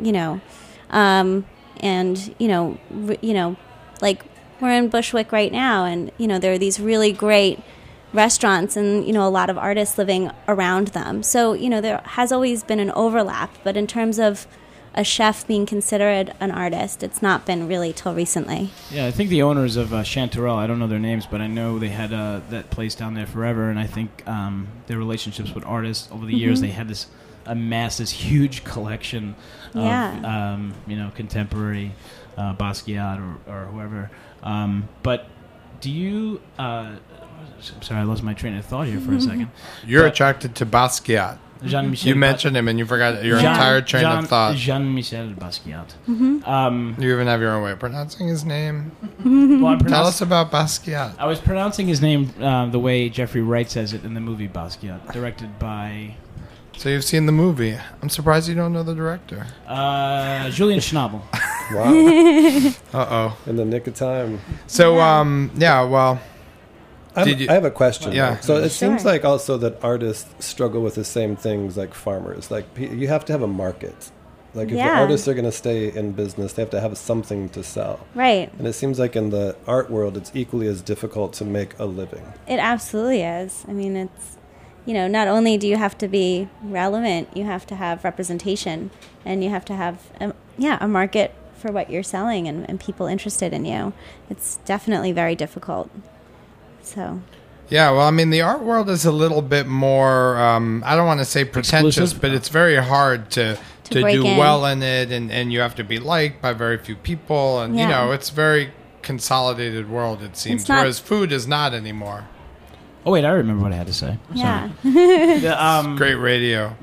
like we're in Bushwick right now, and there are these really great restaurants and a lot of artists living around them. So there has always been an overlap, but in terms of a chef being considered an artist, it's not been really till recently. yeah, I think the owners of Chanterelle, I don't know their names, but I know they had that place down there forever, and I think their relationships with artists over the years, they had amassed this huge collection of contemporary Basquiat or whoever. But do you? I'm sorry, I lost my train of thought here for a second. You're attracted to Basquiat. Jean-Michel. You mentioned him and you forgot your entire train of thought. Jean-Michel Basquiat. You even have your own way of pronouncing his name. Well, Tell us about Basquiat. I was pronouncing his name the way Jeffrey Wright says it in the movie Basquiat, directed by... So you've seen the movie. I'm surprised you don't know the director. Julian Schnabel. Wow. Uh-oh. In the nick of time. So, well... I have a question. Yeah. So it Sure. seems like also that artists struggle with the same things like farmers. Like you have to have a market. Like if the artists are going to stay in business, they have to have something to sell. Right. And it seems like in the art world, it's equally as difficult to make a living. It absolutely is. I mean, it's, not only do you have to be relevant, you have to have representation, and you have to have, a market for what you're selling and people interested in you. It's definitely very difficult. So. Yeah, well, I mean, the art world is a little bit more, I don't want to say pretentious, Exclusive? but it's very hard to break do in. well in it, and you have to be liked by very few people, and, it's a very consolidated world, it seems, It's not- whereas food is not anymore. Oh, wait, I remember what I had to say. Yeah. Sorry. Great radio.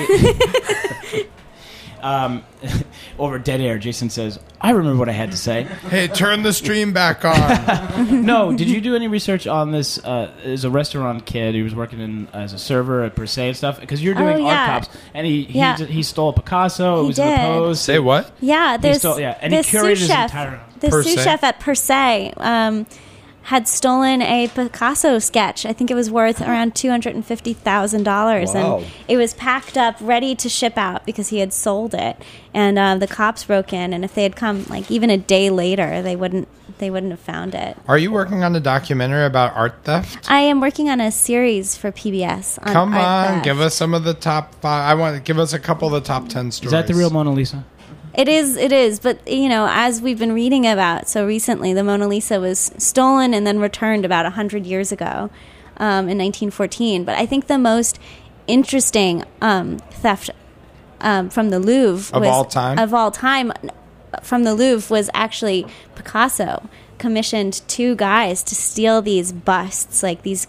Over dead air, Jason says, I remember what I had to say. Hey, turn the stream back on. No, did you do any research on this? As a restaurant kid, he was working as a server at Per Se and stuff. Because you're doing art cops, and he stole a Picasso. It He was in the did. Pose. Say what? Yeah, there's stole- yeah, and he the curated sous his chef. entire- The Per sous Se? chef at Per Se had stolen a Picasso sketch. I think it was worth around $250,000, Wow. and it was packed up, ready to ship out because he had sold it. And the cops broke in, and if they had come even a day later, they wouldn't have found it. Are you working on a documentary about art theft? I am working on a series for PBS. On Come art on, theft. give us some of the top 5. Give us a couple of the top 10 stories. Is that the real Mona Lisa? It is, but as we've been reading about so recently, the Mona Lisa was stolen and then returned about 100 years ago, in 1914. But I think the most interesting theft from the Louvre Of all time from the Louvre was actually Picasso commissioned 2 guys to steal these busts, like these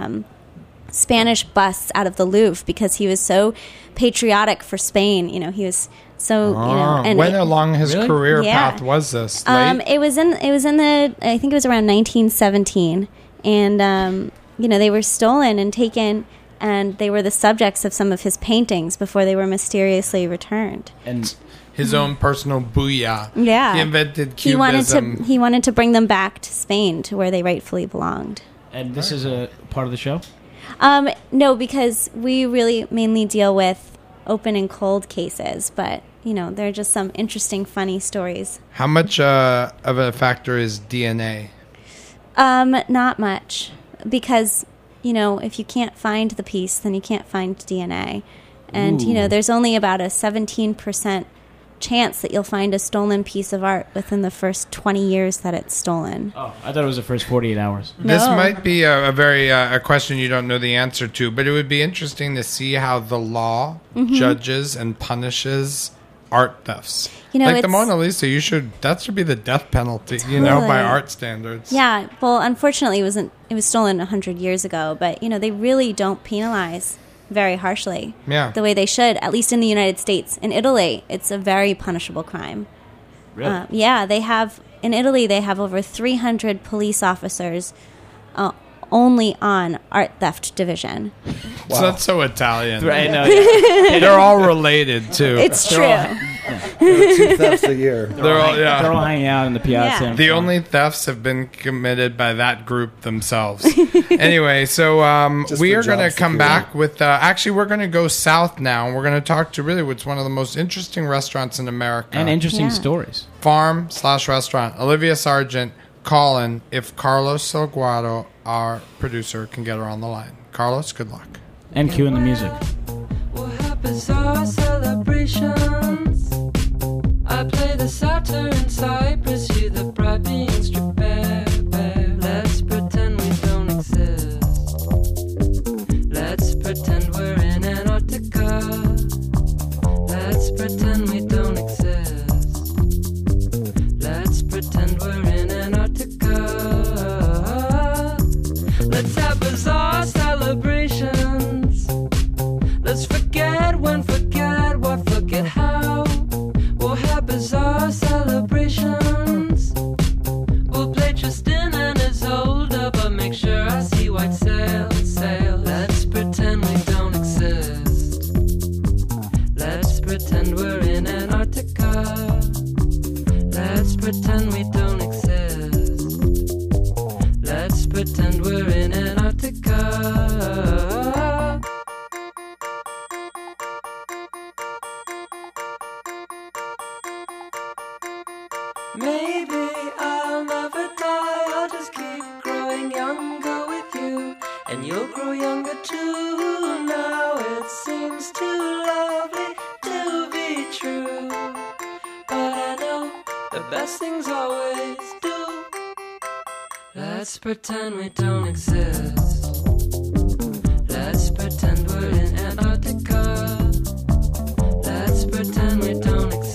Spanish busts out of the Louvre, because he was so patriotic for Spain. He was so and when along his Really? career Yeah. path was this? Late? it was in the I think it was around 1917, and they were stolen and taken, and they were the subjects of some of his paintings before they were mysteriously returned. And His own personal booyah. Yeah, He invented He cubism. wanted to bring them back to Spain, to where they rightfully belonged. this is a part of the show? No, because we really mainly deal with open and cold cases, but there are just some interesting, funny stories. How much of a factor is DNA? Not much, because if you can't find the piece, then you can't find DNA, and there's only about a 17% chance that you'll find a stolen piece of art within the first 20 years that it's stolen. Oh, I thought it was the first 48 hours. This No. might be a very a question you don't know the answer to, but it would be interesting to see how the law Mm-hmm. judges and punishes art thefts. You know, like the it's- Mona Lisa, that should be the death penalty, by Totally. art standards. Yeah, well, unfortunately, it was stolen 100 years ago, but they really don't penalize very harshly. Yeah. The way they should, at least in the United States. In Italy, it's a very punishable crime. Really? Yeah, in Italy they have over 300 police officers only on art theft division. That's so Italian. Right? No, yeah. They're all related too. It's true. Two thefts a year. They're all hanging out in the piazza. Yeah. The only thefts have been committed by that group themselves. Anyway, so we for are going to job come security. back with. Actually, we're going to go south now, and we're going to talk to really what's one of the most interesting restaurants in America. And interesting Yeah. stories. Farm/restaurant. Olivia Sargent, Colin, if Carlos Salguado, our producer, can get her on the line. Carlos, good luck. And cueing the music. We'll have bizarre celebrations. I play the satyr in Cyprus, you the bright being strip bare. Let's pretend we don't exist. Let's pretend we're in Antarctica. Let's pretend we don't exist. Let's pretend we're in Antarctica. Let's have bizarre celebrations. Let's forget when, forget what, forget how. We'll have bizarre celebrations. We'll play Tristan and Isolde, but make sure I see white sails. Let's pretend we don't exist. Let's pretend we're in Antarctica. Let's pretend we don't exist. Let's pretend we're in Antarctica. Maybe I'll never die, I'll just keep growing younger with you, and you'll grow younger too. Now it seems too lovely to be true, but I know the best things always do. Let's pretend we don't exist. Let's pretend we're in Antarctica. Let's pretend we don't exist.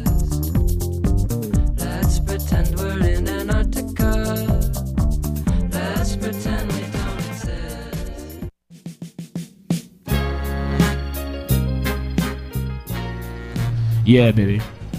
Let's pretend we're in Antarctica. Let's pretend we don't exist. Yeah, baby.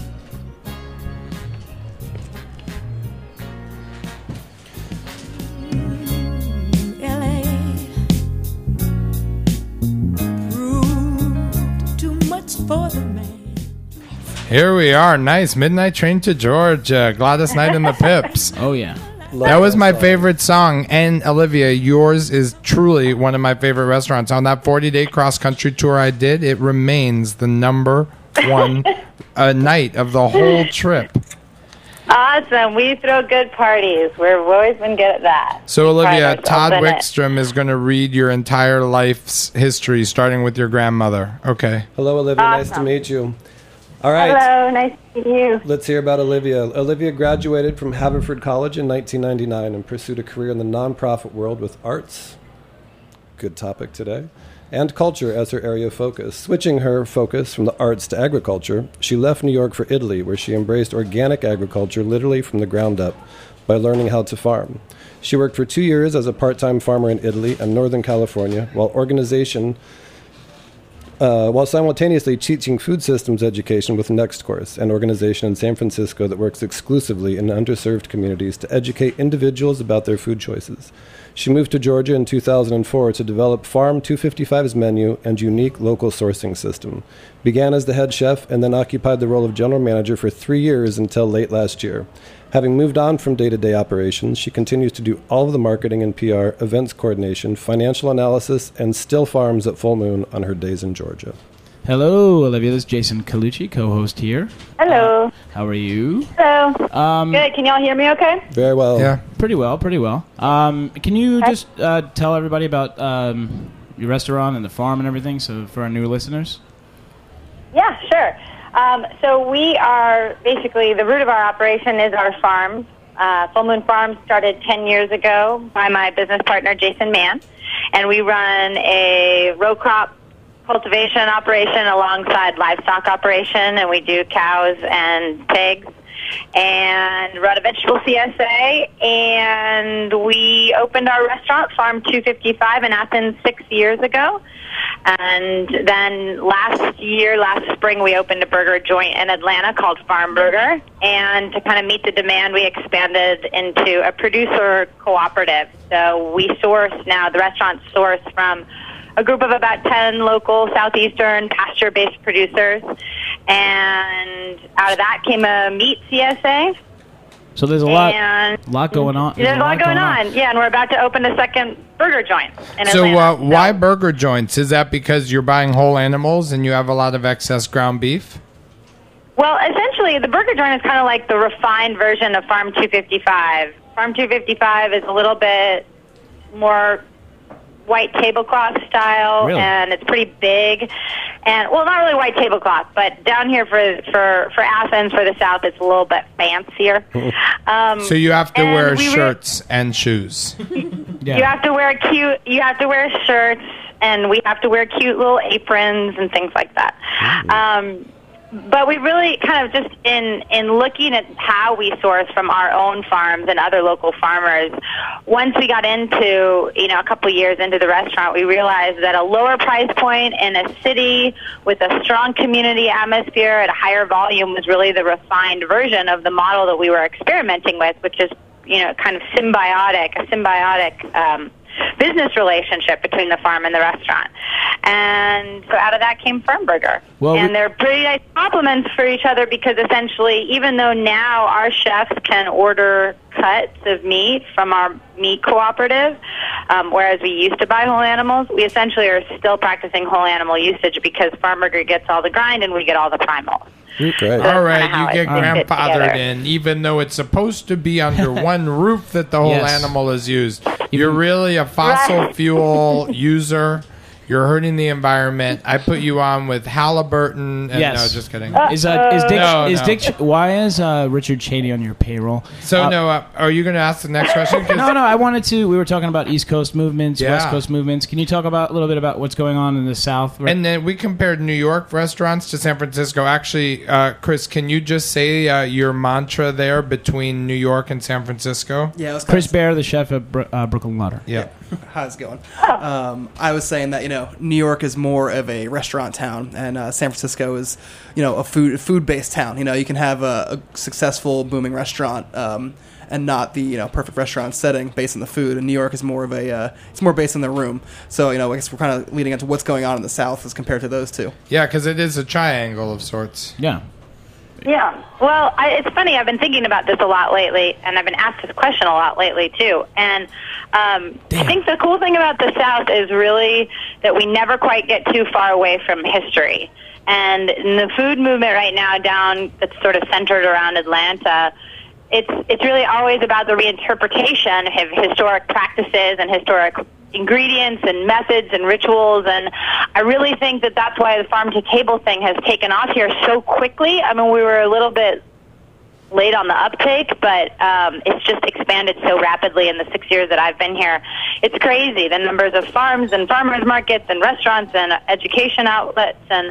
Here we are. Nice. Midnight Train to Georgia. Gladys Knight and the Pips. Oh, yeah. That was my favorite song. And Olivia, yours is truly one of my favorite restaurants. On that 40-day cross-country tour I did, it remains the number one night of the whole trip. Awesome. We throw good parties. We've always been good at that. So, Olivia, Pride Todd ourselves in it. Wickstrom is going to read your entire life's history, starting with your grandmother. Okay. Hello, Olivia. Nice to Awesome. meet you. All right. Hello. Nice to meet you. Let's hear about Olivia. Olivia graduated from Haverford College in 1999 and pursued a career in the nonprofit world with arts, good topic today, and culture as her area of focus. Switching her focus from the arts to agriculture, she left New York for Italy, where she embraced organic agriculture literally from the ground up by learning how to farm. She worked for 2 years as a part-time farmer in Italy and Northern California, while simultaneously teaching food systems education with Next Course, an organization in San Francisco that works exclusively in underserved communities to educate individuals about their food choices. She moved to Georgia in 2004 to develop Farm 255's menu and unique local sourcing system. Began as the head chef and then occupied the role of general manager for 3 years until late last year. Having moved on from day-to-day operations, she continues to do all of the marketing and PR, events coordination, financial analysis, and still farms at full moon on her days in Georgia. Hello, Olivia. This is Jason Colucci, co-host here. Hello. How are you? Hello. Good. Can y'all hear me okay? Very well. Yeah. Pretty well, pretty well. Can you just tell everybody about your restaurant and the farm and everything, so for our new listeners? Yeah, sure. So we are basically, the root of our operation is our farms. Full Moon Farms started 10 years ago by my business partner, Jason Mann. And we run a row crop cultivation operation alongside livestock operation. And we do cows and pigs. And run a vegetable CSA. And we opened our restaurant, Farm 255, in Athens 6 years ago. And then last spring, we opened a burger joint in Atlanta called Farm Burger. And to kind of meet the demand, we expanded into a producer cooperative. So we source now, the restaurants source from a group of about 10 local southeastern pasture-based producers, and out of that came a meat CSA. So there's a lot going on. There's a lot going on. Yeah, and we're about to open a second burger joint in So Atlanta. why burger joints? Is that because you're buying whole animals and you have a lot of excess ground beef? Well, essentially, the burger joint is kind of like the refined version of Farm 255. Farm 255 is a little bit more white tablecloth style, Really? and it's pretty big. And well, not really white tablecloth, but down here for Athens, for the South, it's a little bit fancier. So you have to and wear we shirts and shoes. Yeah. You have to wear shirts, and we have to wear cute little aprons and things like that. But we really kind of just in looking at how we source from our own farms and other local farmers, once we got into, a couple years into the restaurant, we realized that a lower price point in a city with a strong community atmosphere at a higher volume was really the refined version of the model that we were experimenting with, which is, kind of a symbiotic business relationship between the farm and the restaurant. And so out of that came Firmburger. Well, and they're pretty nice complements for each other because essentially, even though now our chefs can order cuts of meat from our meat cooperative, whereas we used to buy whole animals, we essentially are still practicing whole animal usage because Firmburger gets all the grind and we get all get Great. All right, how you it get fits grandfathered together. in, even though it's supposed to be under one roof that the whole Yes. animal is used. You're really a fossil Right. fuel user. You're hurting the environment. I put you on with Halliburton. And, Yes. No, just kidding. Is Dick? No, is no. Dick? Why is Richard Cheney on your payroll? So, are you going to ask the next question? 'Cause- No, I wanted to. We were talking about East Coast movements, Yeah. West Coast movements. Can you talk about a little bit about what's going on in the South? And then we compared New York restaurants to San Francisco. Actually, Chris, can you just say your mantra there between New York and San Francisco? Yeah, it was Chris Bear, the chef at Brooklyn Lauder. Yeah. How's it going? I was saying that New York is more of a restaurant town, and San Francisco is a food based town. You can have a successful booming restaurant and not the perfect restaurant setting based on the food. And New York is more of it's more based in the room. So I guess we're kind of leading into what's going on in the South as compared to those two. Yeah, because it is a triangle of sorts. Yeah. Yeah. Well, it's funny. I've been thinking about this a lot lately, and I've been asked this question a lot lately, too. And I think the cool thing about the South is really that we never quite get too far away from history. And in the food movement right now down that's sort of centered around Atlanta, it's really always about the reinterpretation of historic practices and historic ingredients and methods and rituals, and I really think that that's why the farm to table thing has taken off here so quickly. I mean, we were a little bit late on the uptake, but it's just expanded so rapidly in the 6 years that I've been here. It's crazy, the numbers of farms and farmers markets and restaurants and education outlets, and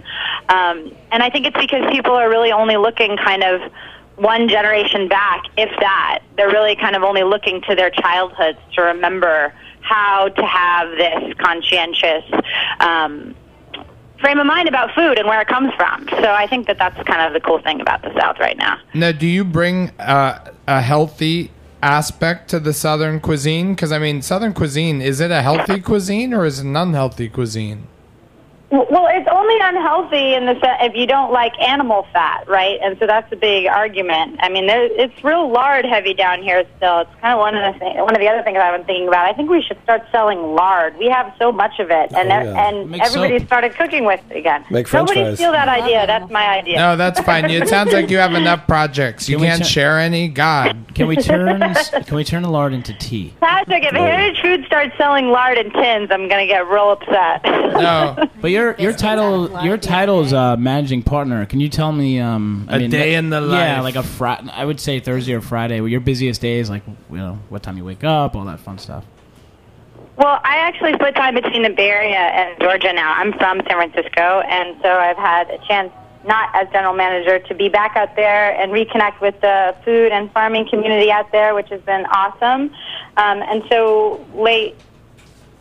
I think it's because people are really only looking kind of one generation back, if that. They're really kind of only looking to their childhoods to remember how to have this conscientious frame of mind about food and where it comes from. So I think that that's kind of the cool thing about the South right now. Now, do you bring a healthy aspect to the Southern cuisine? Because, I mean, Southern cuisine, is it a healthy cuisine or is it an unhealthy cuisine? Well, it's only unhealthy in the if you don't like animal fat, right? And so that's a big argument. I mean, it's real lard heavy down here still. It's kind of one of the other things I've been thinking about. I think we should start selling lard. We have so much of it, and and Make everybody soap. started cooking with it again. Make French Nobody fries. steal that idea. That's my idea. No, that's fine. It sounds like you have enough projects. You Can we can't check- share any? God. Can we turn the lard into tea? Patrick, if Heritage Food starts selling lard in tins, I'm going to get real upset. No. But your title is managing partner. Can you tell me A day in the Yeah, life. like I would say Thursday or Friday. Your busiest days, like what time you wake up, all that fun stuff. Well, I actually split time between the Bay Area and Georgia now. I'm from San Francisco, and so I've had a chance, not as general manager, to be back out there and reconnect with the food and farming community out there, which has been awesome. And so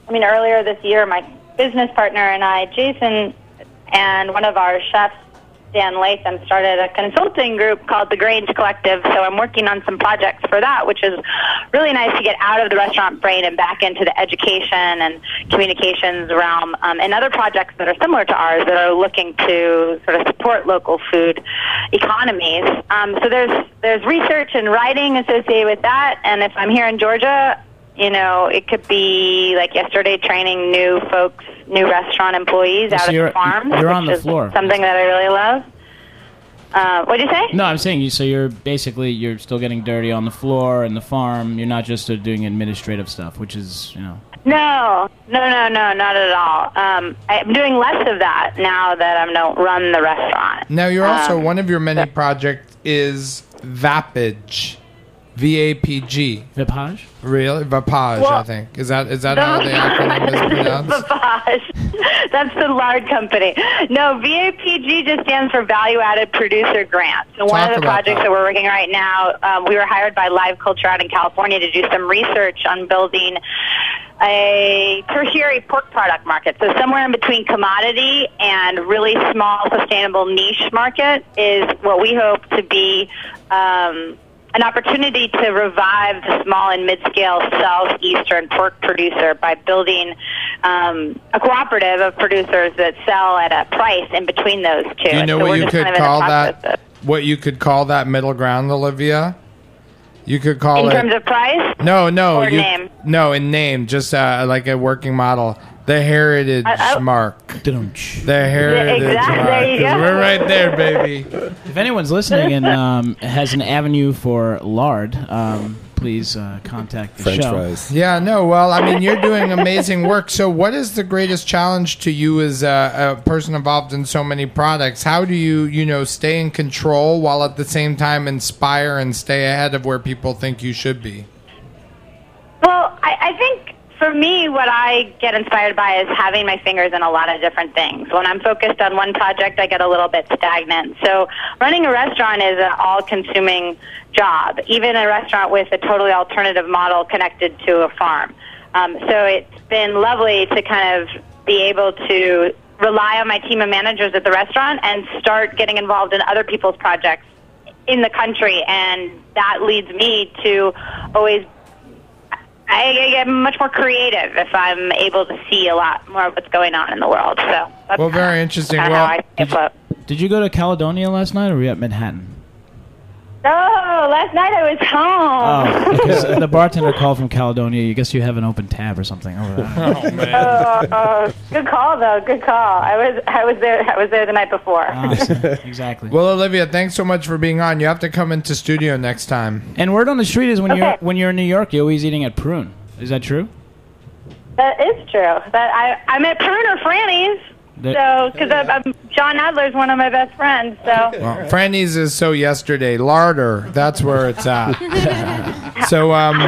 earlier this year, my business partner and I, Jason, and one of our chefs Dan Latham, started a consulting group called the Grange Collective, so I'm working on some projects for that, which is really nice to get out of the restaurant brain and back into the education and communications realm, and other projects that are similar to ours that are looking to sort of support local food economies. So there's research and writing associated with that, and if I'm here in Georgia, you know, it could be like yesterday training new folks, new restaurant employees out at the farms, you're on the which is floor. something that I really love. What'd you say? No, I'm saying so you're still getting dirty on the floor and the farm. You're not just doing administrative stuff, which is, you know. No, not at all. I'm doing less of that now that I don't run the restaurant. Now, you're also, one of your many projects is Vapage. VAPG. Vapage? Really? Vapage, Well, I think. Is that how the acronym is pronounced? Vapage. That's the lard company. No, VAPG just stands for Value Added Producer Grant. So one of the projects that we're working right now, we were hired by Live Culture out in California to do some research on building a tertiary pork product market. So somewhere in between commodity and really small, sustainable niche market is what we hope to be an opportunity to revive the small and mid-scale southeastern pork producer by building a cooperative of producers that sell at a price in between those two. Do you know so what you could call that? What you could call that middle ground, Olivia? You could call in it terms of price. No, or name. No, in name, just like a working model. The heritage mark. The heritage exactly. mark. There you go. We're right there, baby. If anyone's listening and has an avenue for lard, please contact the French show. fries. Yeah, no, well, I mean, you're doing amazing work. So what is the greatest challenge to you as a person involved in so many products? How do you stay in control while at the same time inspire and stay ahead of where people think you should be? Well, I think for me, what I get inspired by is having my fingers in a lot of different things. When I'm focused on one project, I get a little bit stagnant. So running a restaurant is an all-consuming job, even a restaurant with a totally alternative model connected to a farm. So it's been lovely to kind of be able to rely on my team of managers at the restaurant and start getting involved in other people's projects in the country. And that leads me to always I get much more creative if I'm able to see a lot more of what's going on in the world. So that's very interesting. How I afloat. Did you go to Caledonia last night, or were you at Manhattan? No, last night I was home. Oh, because the bartender called from Caledonia. I guess you have an open tab or something over there. Oh man! Good call, though. Good call. I was there the night before. Exactly. Well, Olivia, thanks so much for being on. You have to come into studio next time. And word on the street is when you're in New York, you're always eating at Prune. Is that true? That is true. That I'm at Prune or Franny's. So, because John Adler's one of my best friends. So, well, Franny's is so yesterday. Larder, that's where it's at. So,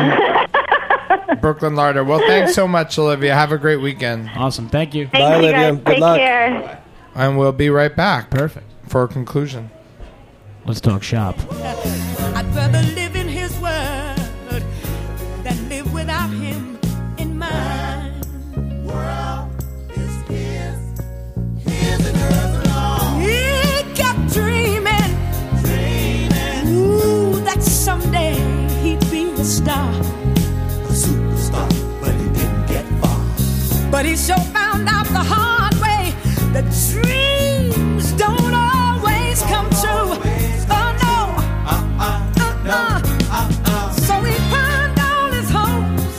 Brooklyn Larder. Well, thanks so much, Olivia. Have a great weekend. Awesome. Thank you. Bye, Olivia. guys. Good Take luck. care. And we'll be right back. Perfect. For a conclusion. Let's talk shop. I'd rather live in his world than live without him in mine. World is his and hers alone. He kept dreaming, ooh, that someday he'd be a star, a superstar, but he didn't get far. But he sure found out the hard way that dreams don't always come true. So he pawned all his hopes,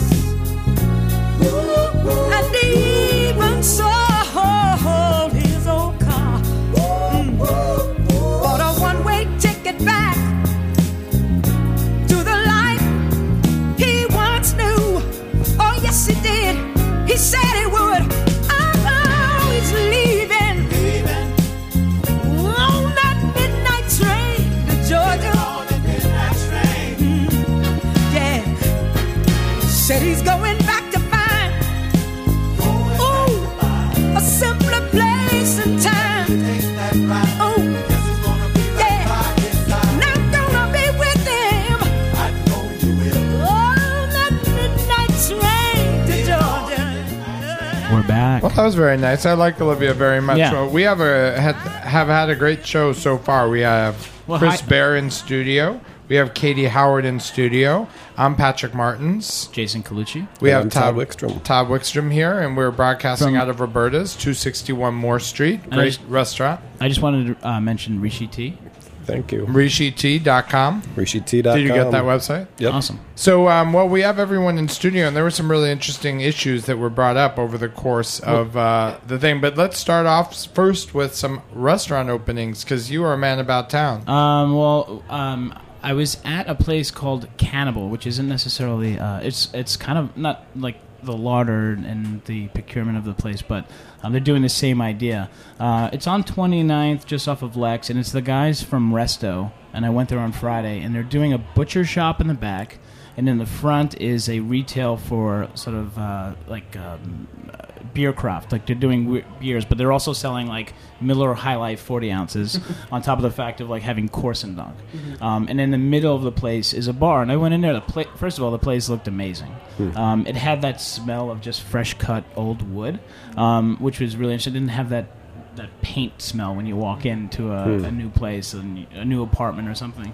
and even sold his old car. Bought a one-way ticket back to the life he once knew. Oh yes, he did. He said he would. I'm always leaving on that midnight train to Georgia. Said he's going back to find, ooh, a simpler place and time. Oh, yeah, and I'm gonna be with him on that midnight train to Georgia. We're back. Well, that was very nice. I like Olivia very much. Yeah. So we have a have had a great show so far. We have Well, Chris hi- Bear in studio. We have Katie Howard in studio. I'm Patrick Martins. Jason Colucci. We And have I'm Todd Wickstrom. Todd Wickstrom here, and we're broadcasting From- out of Roberta's, 261 Moore Street. I Great just- restaurant. I just wanted to mention Rishi Tea. Thank you. RishiT.com. RishiT.com. Did you get that website? Yep. Awesome. So, well, we have everyone in studio, and there were some really interesting issues that were brought up over the course of the thing. But let's start off first with some restaurant openings, because you are a man about town. I was at a place called Cannibal, which isn't necessarily it's kind of not like the larder and the procurement of the place, but they're doing the same idea. It's on 29th, just off of Lex, and it's the guys from Resto. And I went there on Friday, and they're doing a butcher shop in the back, and in the front is a retail for sort of beer craft. Like they're doing beers, but they're also selling like Miller High Life 40 ounces on top of the fact of like having Corsendonk. And in the middle of the place is a bar, and I went in there. First of all, the place looked amazing. It had that smell of just fresh cut old wood, which was really interesting. It didn't have that paint smell when you walk into a new place, a new apartment or something.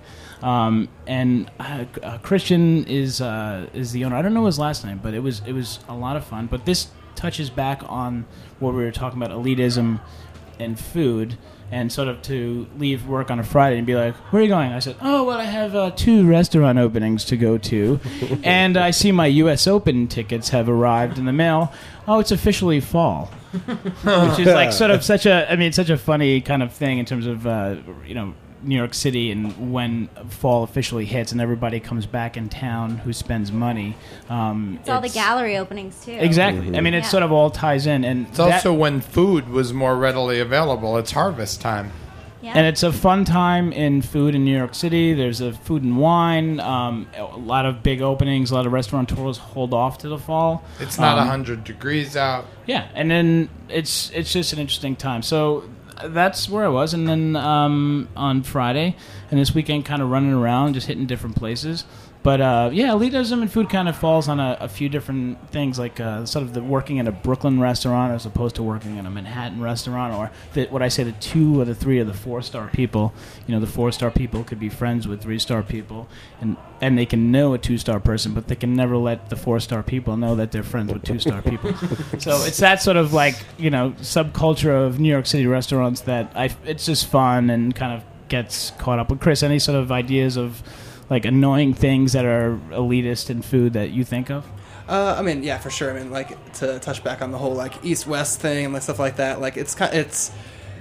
Christian is the owner. I don't know his last name, but it was a lot of fun. But this touches back on what we were talking about, elitism and food, and sort of to leave work on a Friday and be like, where are you going? I said, oh, well, I have 2 restaurant openings to go to, and I see my U.S. Open tickets have arrived in the mail. Oh, it's officially fall. Which is like sort of such a funny kind of thing in terms of, New York City and when fall officially hits and everybody comes back in town who spends money. It's all the gallery openings too. Exactly. I mean, it sort of all ties in, and It's also when food was more readily available. It's harvest time. Yeah. and it's a fun time in food in New York City. There's a food and wine, a lot of big openings, a lot of restaurateurs hold off to the fall. It's not 100 degrees out. Yeah, and then it's just an interesting time. So that's where I was, and then on Friday and this weekend, kind of running around, just hitting different places. But elitism and food kind of falls on a few different things, like sort of the working in a Brooklyn restaurant as opposed to working in a Manhattan restaurant, or what I say, the 2 or the 3 or the 4-star people. You know, the 4-star people could be friends with 3-star people, and they can know a 2-star person, but they can never let the 4-star people know that they're friends with 2-star people. So it's that sort of like, subculture of New York City restaurants that it's just fun and kind of gets caught up with. Chris, any sort of ideas of like annoying things that are elitist in food that you think of? Yeah, for sure. I mean, like, to touch back on the whole like East-West thing and like, stuff like that. Like, it's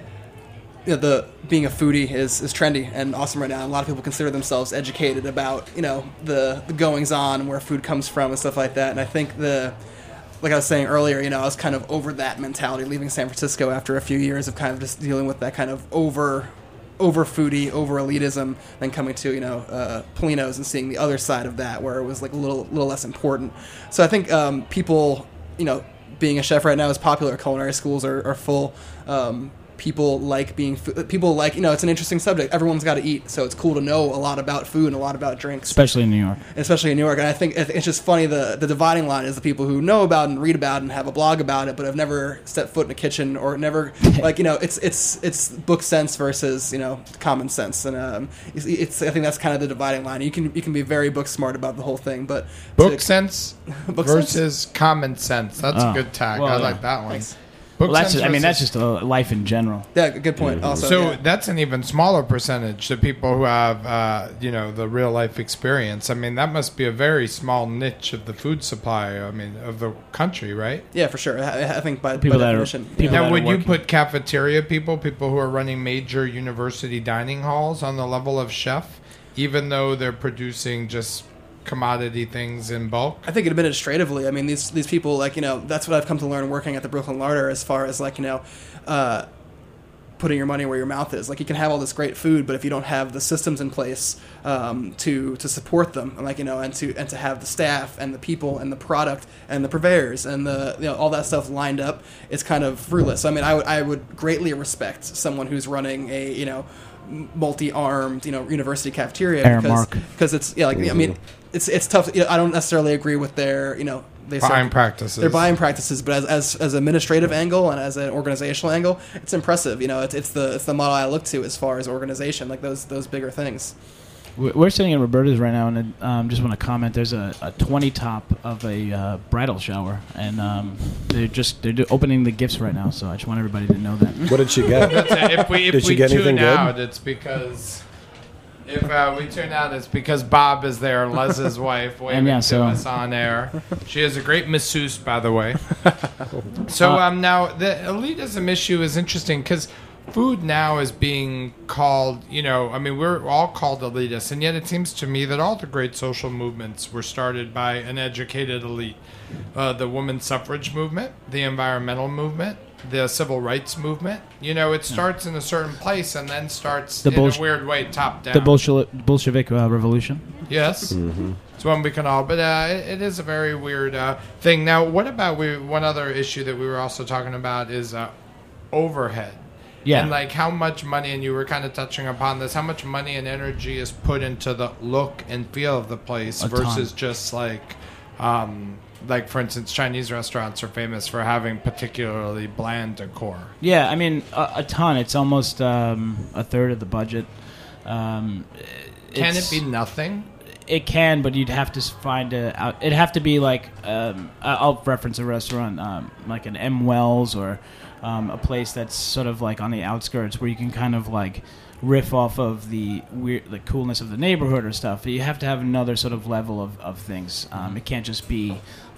the being a foodie is trendy and awesome right now. And a lot of people consider themselves educated about the goings on and where food comes from and stuff like that. And I think like I was saying earlier, I was kind of over that mentality, leaving San Francisco after a few years of kind of just dealing with that kind of over foodie, over elitism, then coming to Polino's and seeing the other side of that, where it was like a little less important. So I think people, being a chef right now is popular. Culinary schools are full. People like it's an interesting subject. Everyone's got to eat, so it's cool to know a lot about food and a lot about drinks, Especially in New York. And I think it's just funny, the dividing line is the people who know about it and read about it and have a blog about it, but have never stepped foot in a kitchen or never it's book sense versus common sense, and I think that's kind of the dividing line. You can be very book smart about the whole thing, but Book sense Book versus sense? common sense. That's a good tag. well, I yeah. like that one. Thanks. Book Well, sense that's versus- just life in general. Yeah, good point. Also, So yeah. that's an even smaller percentage, the people who have, the real life experience. I mean, that must be a very small niche of the food supply. I mean, of the country, right? Yeah, for sure. I think by People that are- definition, people Now, that are would you working. put cafeteria people who are running major university dining halls on the level of chef, even though they're producing just commodity things in bulk? I think administratively, I mean, these people, that's what I've come to learn working at the Brooklyn Larder, as far as putting your money where your mouth is. Like, you can have all this great food, but if you don't have the systems in place to support them, and to have the staff and the people and the product and the purveyors and the all that stuff lined up, it's kind of fruitless. I mean, I would greatly respect someone who's running a multi-armed, university cafeteria Aramark. because it's I mean, it's tough. I don't necessarily agree with their buying practices. Their buying practices, but as an administrative angle and as an organizational angle, it's impressive. It's the model I look to as far as organization, like those bigger things. We're sitting in Roberta's right now, and just want to comment. There's a 20 top of a bridal shower, and they're opening the gifts right now. So I just want everybody to know that. What did she get? If we Did she get anything tune good? out, it's because if we tune out, it's because Bob is there, Les's wife, waving to us on air. She is a great masseuse, by the way. So now the elitism issue is interesting because food now is being called, we're all called elitists, and yet it seems to me that all the great social movements were started by an educated elite. The women's suffrage movement, the environmental movement, the civil rights movement. It starts in a certain place and then starts in a weird way top down. The Bolshevik Revolution. Yes. It's one we can all, but it is a very weird thing. Now, what about one other issue that we were also talking about is overhead. Yeah. And like how much money, and you were kind of touching upon this, how much money and energy is put into the look and feel of the place versus just like for instance, Chinese restaurants are famous for having particularly bland decor. Yeah, I mean, a ton. It's almost a third of the budget. Can it be nothing? It can, but you'd have to find it'd have to be like I'll reference a restaurant like an M. Wells or a place that's sort of like on the outskirts where you can kind of like riff off of the coolness of the neighborhood or stuff. You have to have another sort of level of things. It can't just be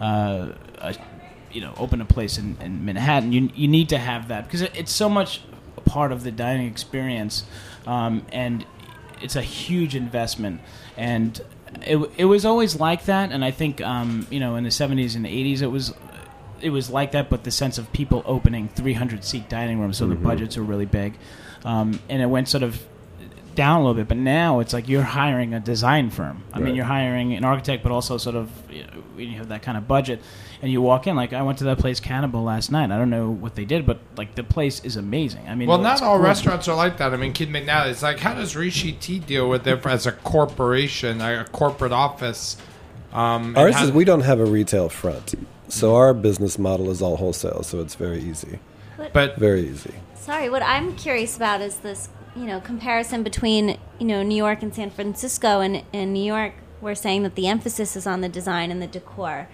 open a place in Manhattan. You need to have that because it's so much a part of the dining experience, and it's a huge investment. And it was always like that, and I think in the 70s and the 80s it was like that, but the sense of people opening 300-seat dining rooms, so the budgets are really big, and it went sort of down a little bit. But now it's like you're hiring a design firm. I mean, you're hiring an architect, but also sort of when you have that kind of budget, and you walk in. Like I went to that place Cannibal last night. I don't know what they did, but like the place is amazing. I mean, well, not all restaurants are like that. I mean, Kid McNally, it's like, how does Rishi Tea deal with it as a corporation, a corporate office? Ours is we don't have a retail front. So our business model is all wholesale, so it's very easy. But very easy. Sorry, what I'm curious about is this, comparison between, New York and San Francisco. And in New York, we're saying that the emphasis is on the design and the decor.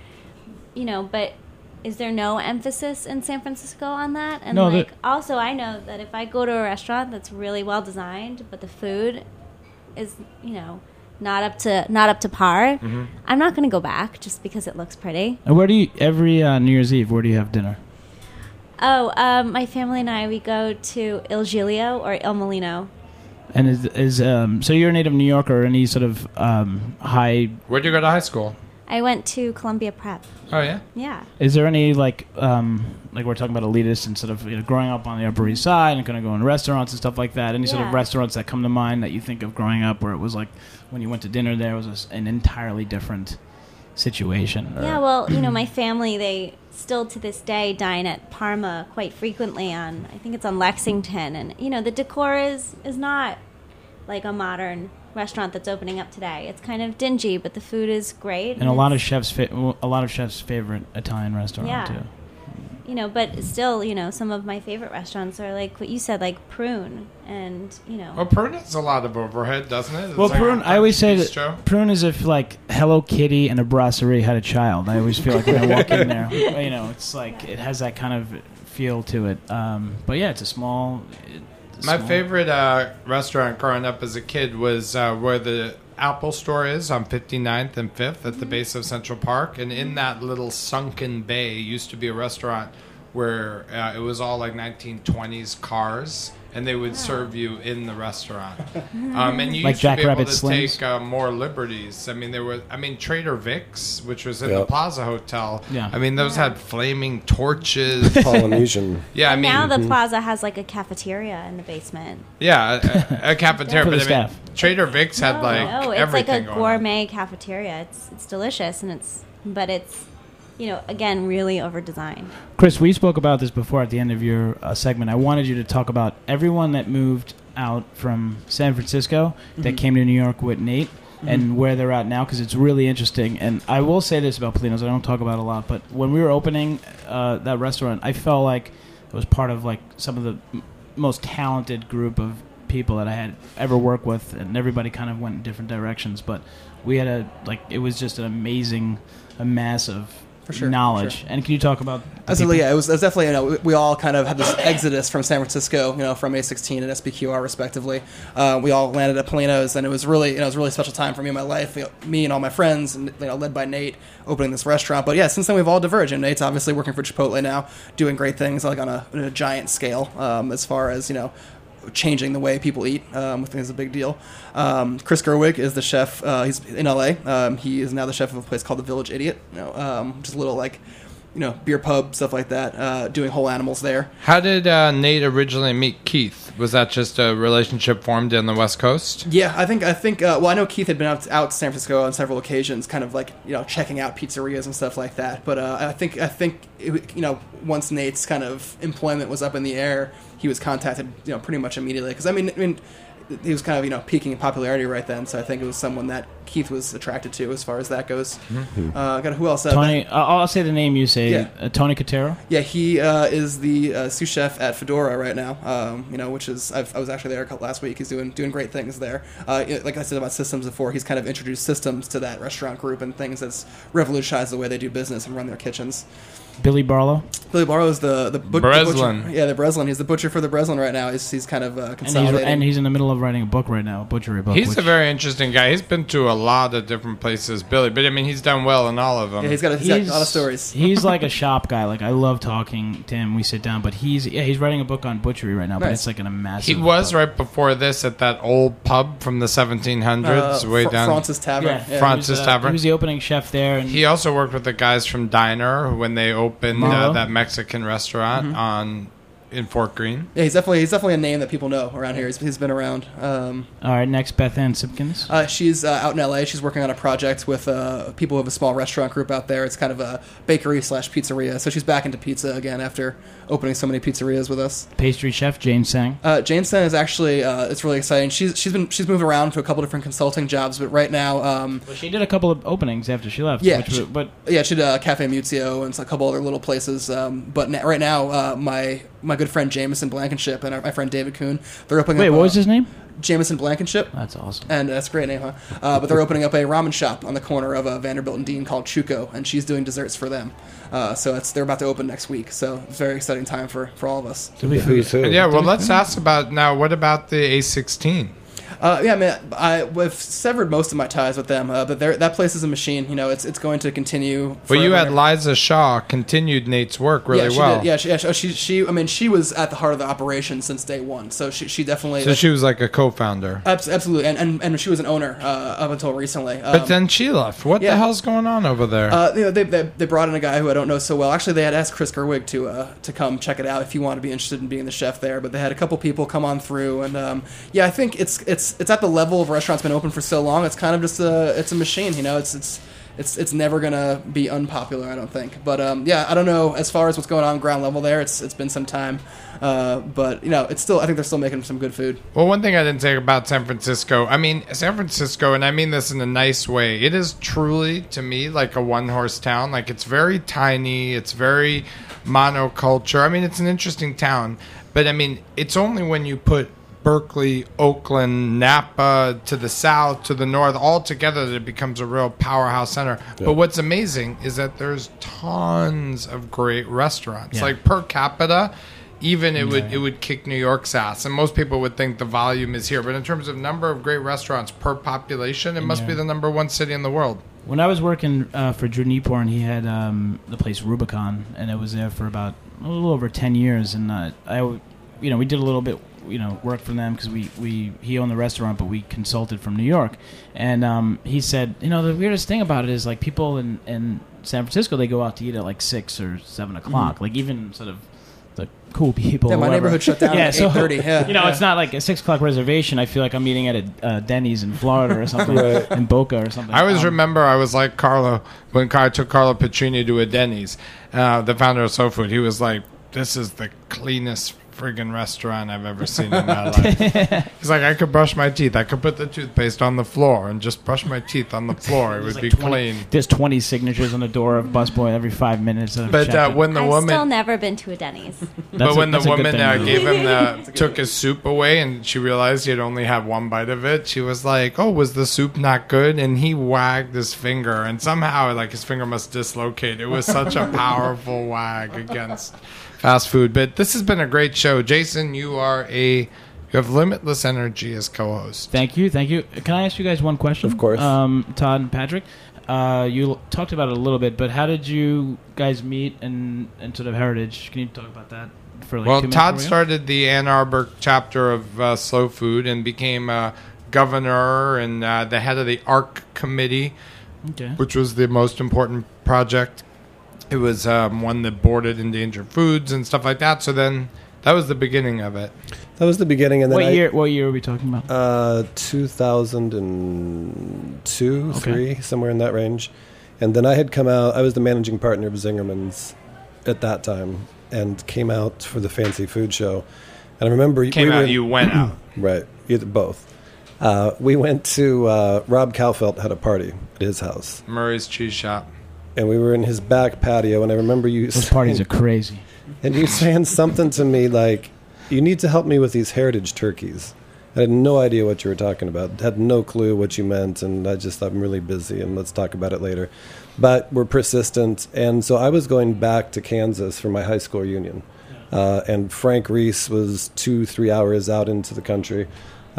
But is there no emphasis in San Francisco on that? And no, also I know that if I go to a restaurant that's really well designed, but the food is, not up to par, I'm not going to go back just because it looks pretty. And where do you every New Year's Eve? Where do you have dinner? Oh, my family and I, we go to Il Giglio or Il Molino. And so you're a native New Yorker or any sort of high? Where'd you go to high school? I went to Columbia Prep. Oh yeah. Yeah. Is there any like we're talking about elitists and sort of growing up on the Upper East Side and kind of going to restaurants and stuff like that? Any sort of restaurants that come to mind that you think of growing up where it was like when you went to dinner there was an entirely different situation? Yeah, well, my family, they still to this day dine at Parma quite frequently I think it's on Lexington, and the decor is not like a modern restaurant that's opening up today. It's kind of dingy, but the food is great. And a lot of chefs' favorite Italian restaurant too. But still, some of my favorite restaurants are like what you said, like Prune, and Well, Prune has a lot of overhead, doesn't it? Well, Prune, I always say that Prune is if like Hello Kitty and a brasserie had a child. I always feel like when I walk in there, it's like it has that kind of feel to it. But yeah, it's a small. My favorite restaurant growing up as a kid was where the Apple store is on 59th and 5th at the base of Central Park. And in that little sunken bay used to be a restaurant where it was all like 1920s cars. And they would serve you in the restaurant. And you like used to be able to Slims? take more liberties. I mean, Trader Vic's, which was in the Plaza Hotel. Yeah. I mean, those had flaming torches. Polynesian. Yeah, and now the Plaza has like a cafeteria in the basement. Yeah, a cafeteria. For the but staff. Trader Vic's had it's everything like a going gourmet cafeteria. It's delicious, and it's again, really over-designed. Chris, we spoke about this before at the end of your segment. I wanted you to talk about everyone that moved out from San Francisco that Mhm. came to New York with Nate. And where they're at now, because it's really interesting. And I will say this about Polino's, I don't talk about it a lot, but when we were opening that restaurant, I felt like it was part of like some of the most talented group of people that I had ever worked with, and everybody kind of went in different directions. But we had it was just a massive For sure, knowledge. for sure. And can you talk about the Absolutely, people? yeah. It was definitely, we all kind of had this exodus from San Francisco, from A16 and SPQR respectively. We all landed at Polino's, and it was really, it was a really special time for me in my life. Me and all my friends, and led by Nate, opening this restaurant. But yeah, since then we've all diverged, and Nate's obviously working for Chipotle now, doing great things like on a giant scale, as far as changing the way people eat, I think is a big deal. Chris Gerwig is the chef. He's in LA. He is now the chef of a place called the Village Idiot. Just a little beer pub, stuff like that. Doing whole animals there. How did Nate originally meet Keith? Was that just a relationship formed in the West Coast? Yeah, I think. Well, I know Keith had been out to San Francisco on several occasions, kind of checking out pizzerias and stuff like that. But I think once Nate's kind of employment was up in the air, he was contacted pretty much immediately, because I mean he was kind of peaking in popularity right then. So I think it was someone that Keith was attracted to as far as that goes. Who else? Tony, I'll say the name you say. Yeah. Tony Cotero. Yeah, he is the sous chef at Fedora right now. Which is I was actually there last week. He's doing great things there. Like I said about systems before, he's kind of introduced systems to that restaurant group and things that's revolutionized the way they do business and run their kitchens. Billy Barlow. Billy Barlow is the Breslin. butcher. Yeah, the Breslin. He's the butcher for the Breslin right now. He's kind of consolidating. And he's in the middle of writing a book right now, a butchery book. He's a very interesting guy. He's been to a lot of different places, Billy, but I mean, he's done well in all of them. Yeah, he's got a lot of stories. He's like a shop guy. Like I love talking to him. We sit down, but he's writing a book on butchery right now. But Nice. it's like a massive. He was book. right before this at that old pub from the 1700s, way down. Francis Tavern. Yeah, Francis Tavern. He was the opening chef there, and He also worked with the guys from Diner when they opened Marlo. that Mexican restaurant in Fort Greene. Yeah, he's definitely a name that people know around here. He's been around. all right. Next, Beth Ann Simpkins. She's out in LA. She's working on a project with people who have a small restaurant group out there. It's kind of a bakery / pizzeria. So she's back into pizza again after opening so many pizzerias with us. Pastry chef Jane Sang. Jane Sen is actually it's really exciting. She's moved around to a couple different consulting jobs, but right now, Well, she did a couple of openings after she left. Yeah, but she did Cafe Muzio and a couple other little places. But right now, my good friend Jameson Blankenship and my friend David Kuhn, they're opening. wait, up, what was his name? Jameson Blankenship. That's awesome. And that's a great name, huh? But they're opening up a ramen shop on the corner of Vanderbilt and Dean called Chuko, and she's doing desserts for them. So they're about to open next week. So it's a very exciting time for all of us. Who's who? Yeah, well, let's ask about now. What about the A16? Yeah, man, I've severed most of my ties with them, but that place is a machine. It's going to continue. Well, you forever. had Liza Shaw continued Nate's work really she well. Did. Yeah, she was at the heart of the operation since day one. So she definitely. So she was like a co-founder. Absolutely, and she was an owner up until recently. But then she left. What the hell's going on over there? They brought in a guy who I don't know so well. Actually, they had asked Chris Gerwig to come check it out if you want to be interested in being the chef there. But they had a couple people come on through, and I think it's at the level of a restaurant's been open for so long. It's kind of just a machine. It's never gonna be unpopular, I don't think. But I don't know as far as what's going on ground level there. It's been some time, but it's still. I think they're still making some good food. Well, one thing I didn't say about San Francisco, San Francisco, and I mean this in a nice way, it is truly, to me, like a one-horse town. Like, it's very tiny, it's very monoculture. It's an interesting town, but it's only when you put Berkeley, Oakland, Napa, to the south, to the north, all together that it becomes a real powerhouse center. Yeah. But what's amazing is that there's tons of great restaurants. Yeah. Like, per capita, even it would kick New York's ass. And most people would think the volume is here. But in terms of number of great restaurants per population, it must be the number one city in the world. When I was working for Drew Nieporn, he had the place Rubicon, and it was there for about a little over 10 years. And we did a little bit work for them because he owned the restaurant, but we consulted from New York. And he said, the weirdest thing about it is, like, people in San Francisco, they go out to eat at like 6 or 7 o'clock. Mm-hmm. Like, even sort of the cool people. Yeah, my neighborhood shut down at 8:30. Yeah, it's not like a 6 o'clock reservation. I feel like I'm eating at a Denny's in Florida or something, in Boca or something. I always remember I was like Carlo when I took Carlo Pacini to a Denny's, the founder of Soul Food. He was like, "This is the cleanest friggin' restaurant I've ever seen in my life. He's like, I could brush my teeth. I could put the toothpaste on the floor and just brush my teeth on the floor. It would be clean. There's 20 signatures on the door of Busboy every 5 minutes. But when the I've woman, still never been to a Denny's. but when the that's a good woman thing. gave him took his soup away and she realized he had only had one bite of it, she was like, "Oh, was the soup not good?" And he wagged his finger, and somehow like his finger must dislocate. It was such a powerful wag against fast food. But this has been a great show. Jason, you have limitless energy as co-host. Thank you. Can I ask you guys one question? Of course. Todd and Patrick, you talked about it a little bit, but how did you guys meet and sort of Heritage? Can you talk about that for like 2 minutes? Todd started the Ann Arbor chapter of Slow Food and became governor and the head of the ARC committee, which was the most important project. It was one that boarded endangered foods and stuff like that. So then that was the beginning of it. That was the beginning. And then What year are we talking about? 2002, 3, somewhere in that range. And then I had come out. I was the managing partner of Zingerman's at that time and came out for the Fancy Food Show. And I remember... You went out. Right. Either both. We went to... Rob Kalfelt had a party at his house. Murray's Cheese Shop. And we were in his back patio, and I remember you... Those parties are crazy. And you saying something to me like, you need to help me with these Heritage turkeys. I had no idea what you were talking about. Had no clue what you meant, and I'm really busy, and let's talk about it later. But we're persistent, and so I was going back to Kansas for my high school reunion. And Frank Reese was 2-3 hours out into the country.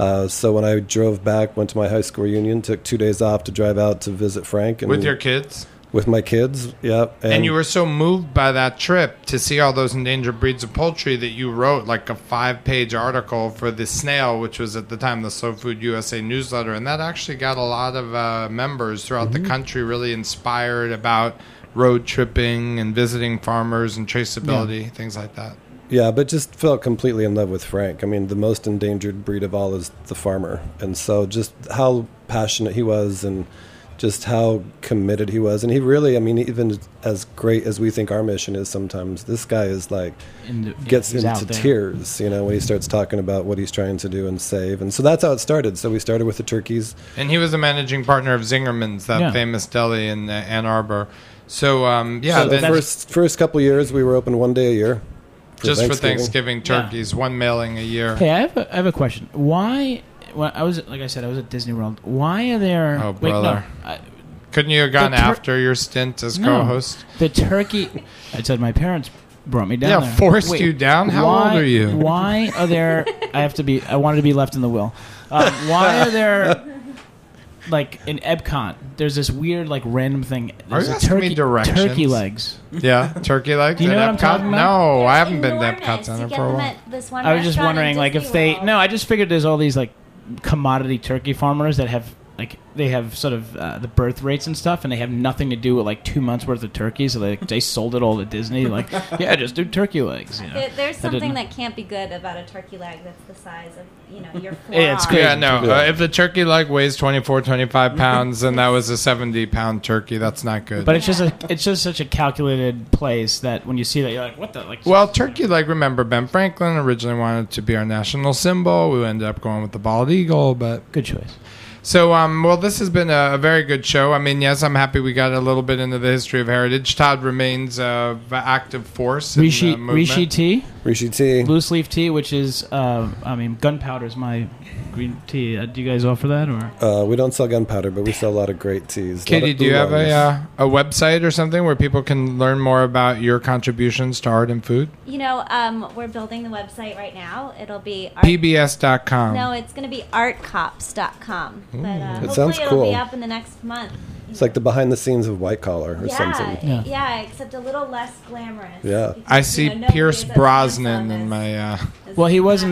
So when I drove back, went to my high school reunion, took 2 days off to drive out to visit Frank. And with your kids? With my kids, yeah. And you were so moved by that trip to see all those endangered breeds of poultry that you wrote like a 5-page article for The Snail, which was at the time the Slow Food USA newsletter. And that actually got a lot of members throughout the country really inspired about road tripping and visiting farmers and traceability, things like that. Yeah, but just felt completely in love with Frank. I mean, the most endangered breed of all is the farmer. And so just how passionate he was and just how committed he was. And he really, I mean, even as great as we think our mission is sometimes, this guy is like, gets into tears, when he starts talking about what he's trying to do and save. And so that's how it started. So we started with the turkeys. And he was the managing partner of Zingerman's, that famous deli in Ann Arbor. So, So the first couple of years, we were open one day a year. For Thanksgiving turkeys, one mailing a year. Hey, I have a question. Why... Well, I was at Disney World. Why are there... Oh, brother. Couldn't you have gone after your stint as co-host? The turkey... I said my parents brought me down there. Forced you down? How old are you? Why are there... I wanted to be left in the will. Why are there... Like, in Epcot, there's this weird, like, random thing. There's turkey legs. Yeah, turkey legs. Do you know what I'm talking about? No, I haven't been to Epcot Center for a while. I was just wondering, like, if they... No, I just figured there's all these, like, commodity turkey farmers that have like they have sort of the birth rates and stuff, and they have nothing to do with like 2 months worth of turkey, so they sold it all to Disney. Like, yeah, just do turkey legs. There's something that can't be good about a turkey leg that's the size of your forearm. Yeah, it's crazy. Yeah, no. If the turkey leg weighs 25 pounds, and that was a 70-pound turkey, that's not good. But it's just such a calculated place that when you see that, you're like, what the? Like, well, turkey leg. Remember, Ben Franklin originally wanted to be our national symbol. We ended up going with the bald eagle, but good choice. So, well, this has been a very good show. I mean, yes, I'm happy we got a little bit into the history of heritage. Todd remains an active force in the movement. Rishi tea. Loose leaf tea, which is, gunpowder is my green tea. Do you guys offer that? Or we don't sell gunpowder, but we sell a lot of great teas. Katie, do you have a website or something where people can learn more about your contributions to art and food? We're building the website right now. It'll be... PBS.com. No, it's going to be artcops.com. But it hopefully it'll be up in the next month. It's like the behind the scenes of White Collar or something. Yeah, except a little less glamorous. Yeah. I see Pierce Brosnan in my... Well,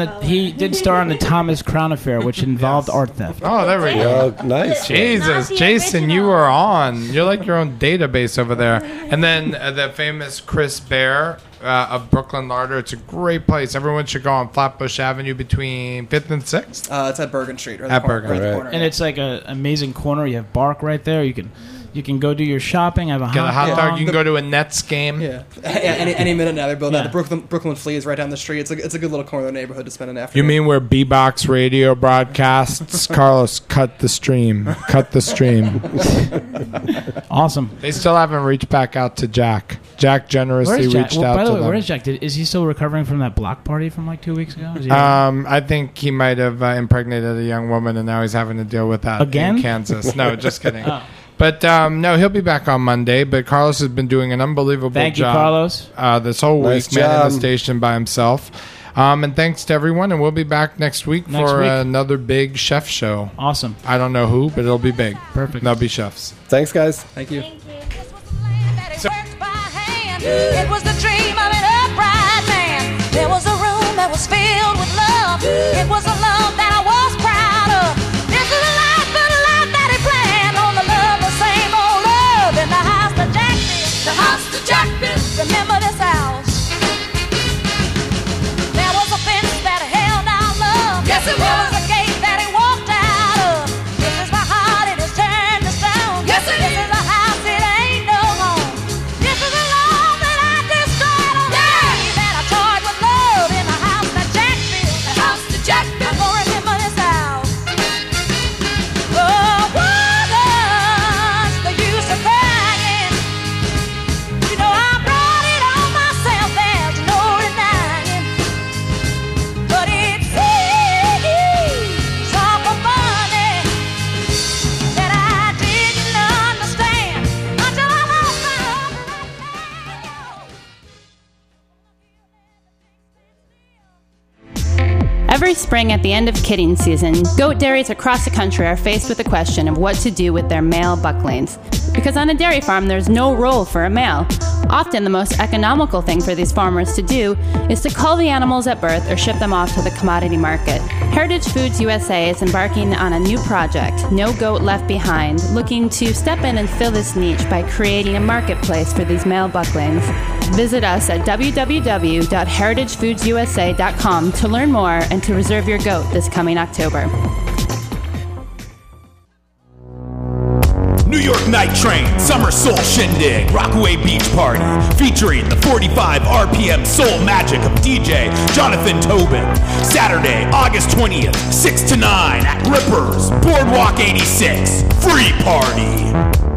he did star in the Thomas Crown Affair, which involved art theft. Oh, there we go. Nice. Jesus, Jason, you were on. You're like your own database over there. And then the famous Chris Bear of Brooklyn Larder. It's a great place. Everyone should go on Flatbush Avenue between 5th and 6th. It's at Bergen Street. At Bergen. Right. Corner, and it's like an amazing corner. You have Bark right there. You You can go do your shopping. Have a Get a hot dog. bomb. You can go to a Nets game. Yeah, any minute now. They're building Yeah. out the Brooklyn Flea is right down the street. It's a good little corner of the neighborhood to spend an You afternoon. mean where B-Box Radio broadcasts? Carlos, cut the stream. Cut the stream. Awesome. They still haven't reached back out to Jack. Jack generously Where's Jack? reached Well, out by to the way, them. where is Jack? Is he still recovering from that block party from like 2 weeks ago? Is he I think he might have impregnated a young woman, and now he's having to deal with that Again? in Kansas. No, just kidding. Oh. But no, he'll be back on Monday. But Carlos has been doing an unbelievable Thank you, job. Carlos. This whole Nice week, man, in the job. station by himself. And thanks to everyone, and we'll be back next week Next for week. another big chef show. Awesome. I don't know who, but it'll be big. Perfect. They'll be chefs. Thanks, guys. Thank you. It was the dream of an upright man. There was a room that was filled with love. It was a love that I was proud of. This is a life that he planned on the love, the same old love in the house that Jack built. The house that Jack built. Remember this house? There was a fence that held our love. Yes, it was. There was a gate that he walked out of. This is my heart, it is turned to stone. Yes, it is. This is a house, it ain't no home. This is a love that I destroyed on the day that I toyed with love in the house that Jack built. The house that Jack built. I'm gonna remember this house. Oh, what's the use of crying? You know I brought it on myself, there's no denying. But it seems awful funny that I didn't understand until I lost my Every spring at the end of kidding season, goat dairies across the country are faced with the question of what to do with their male bucklings. Because on a dairy farm, there's no role for a male. Often the most economical thing for these farmers to do is to cull the animals at birth or ship them off to the commodity market. Heritage Foods USA is embarking on a new project, No Goat Left Behind, looking to step in and fill this niche by creating a marketplace for these male bucklings. Visit us at www.heritagefoodsusa.com to learn more and to reserve your goat this coming October. New York Night Train, Summer Soul Shindig, Rockaway Beach Party, featuring the 45 RPM soul magic of DJ Jonathan Tobin. Saturday, August 20th, 6 to 9 at Rippers, Boardwalk 86, free party.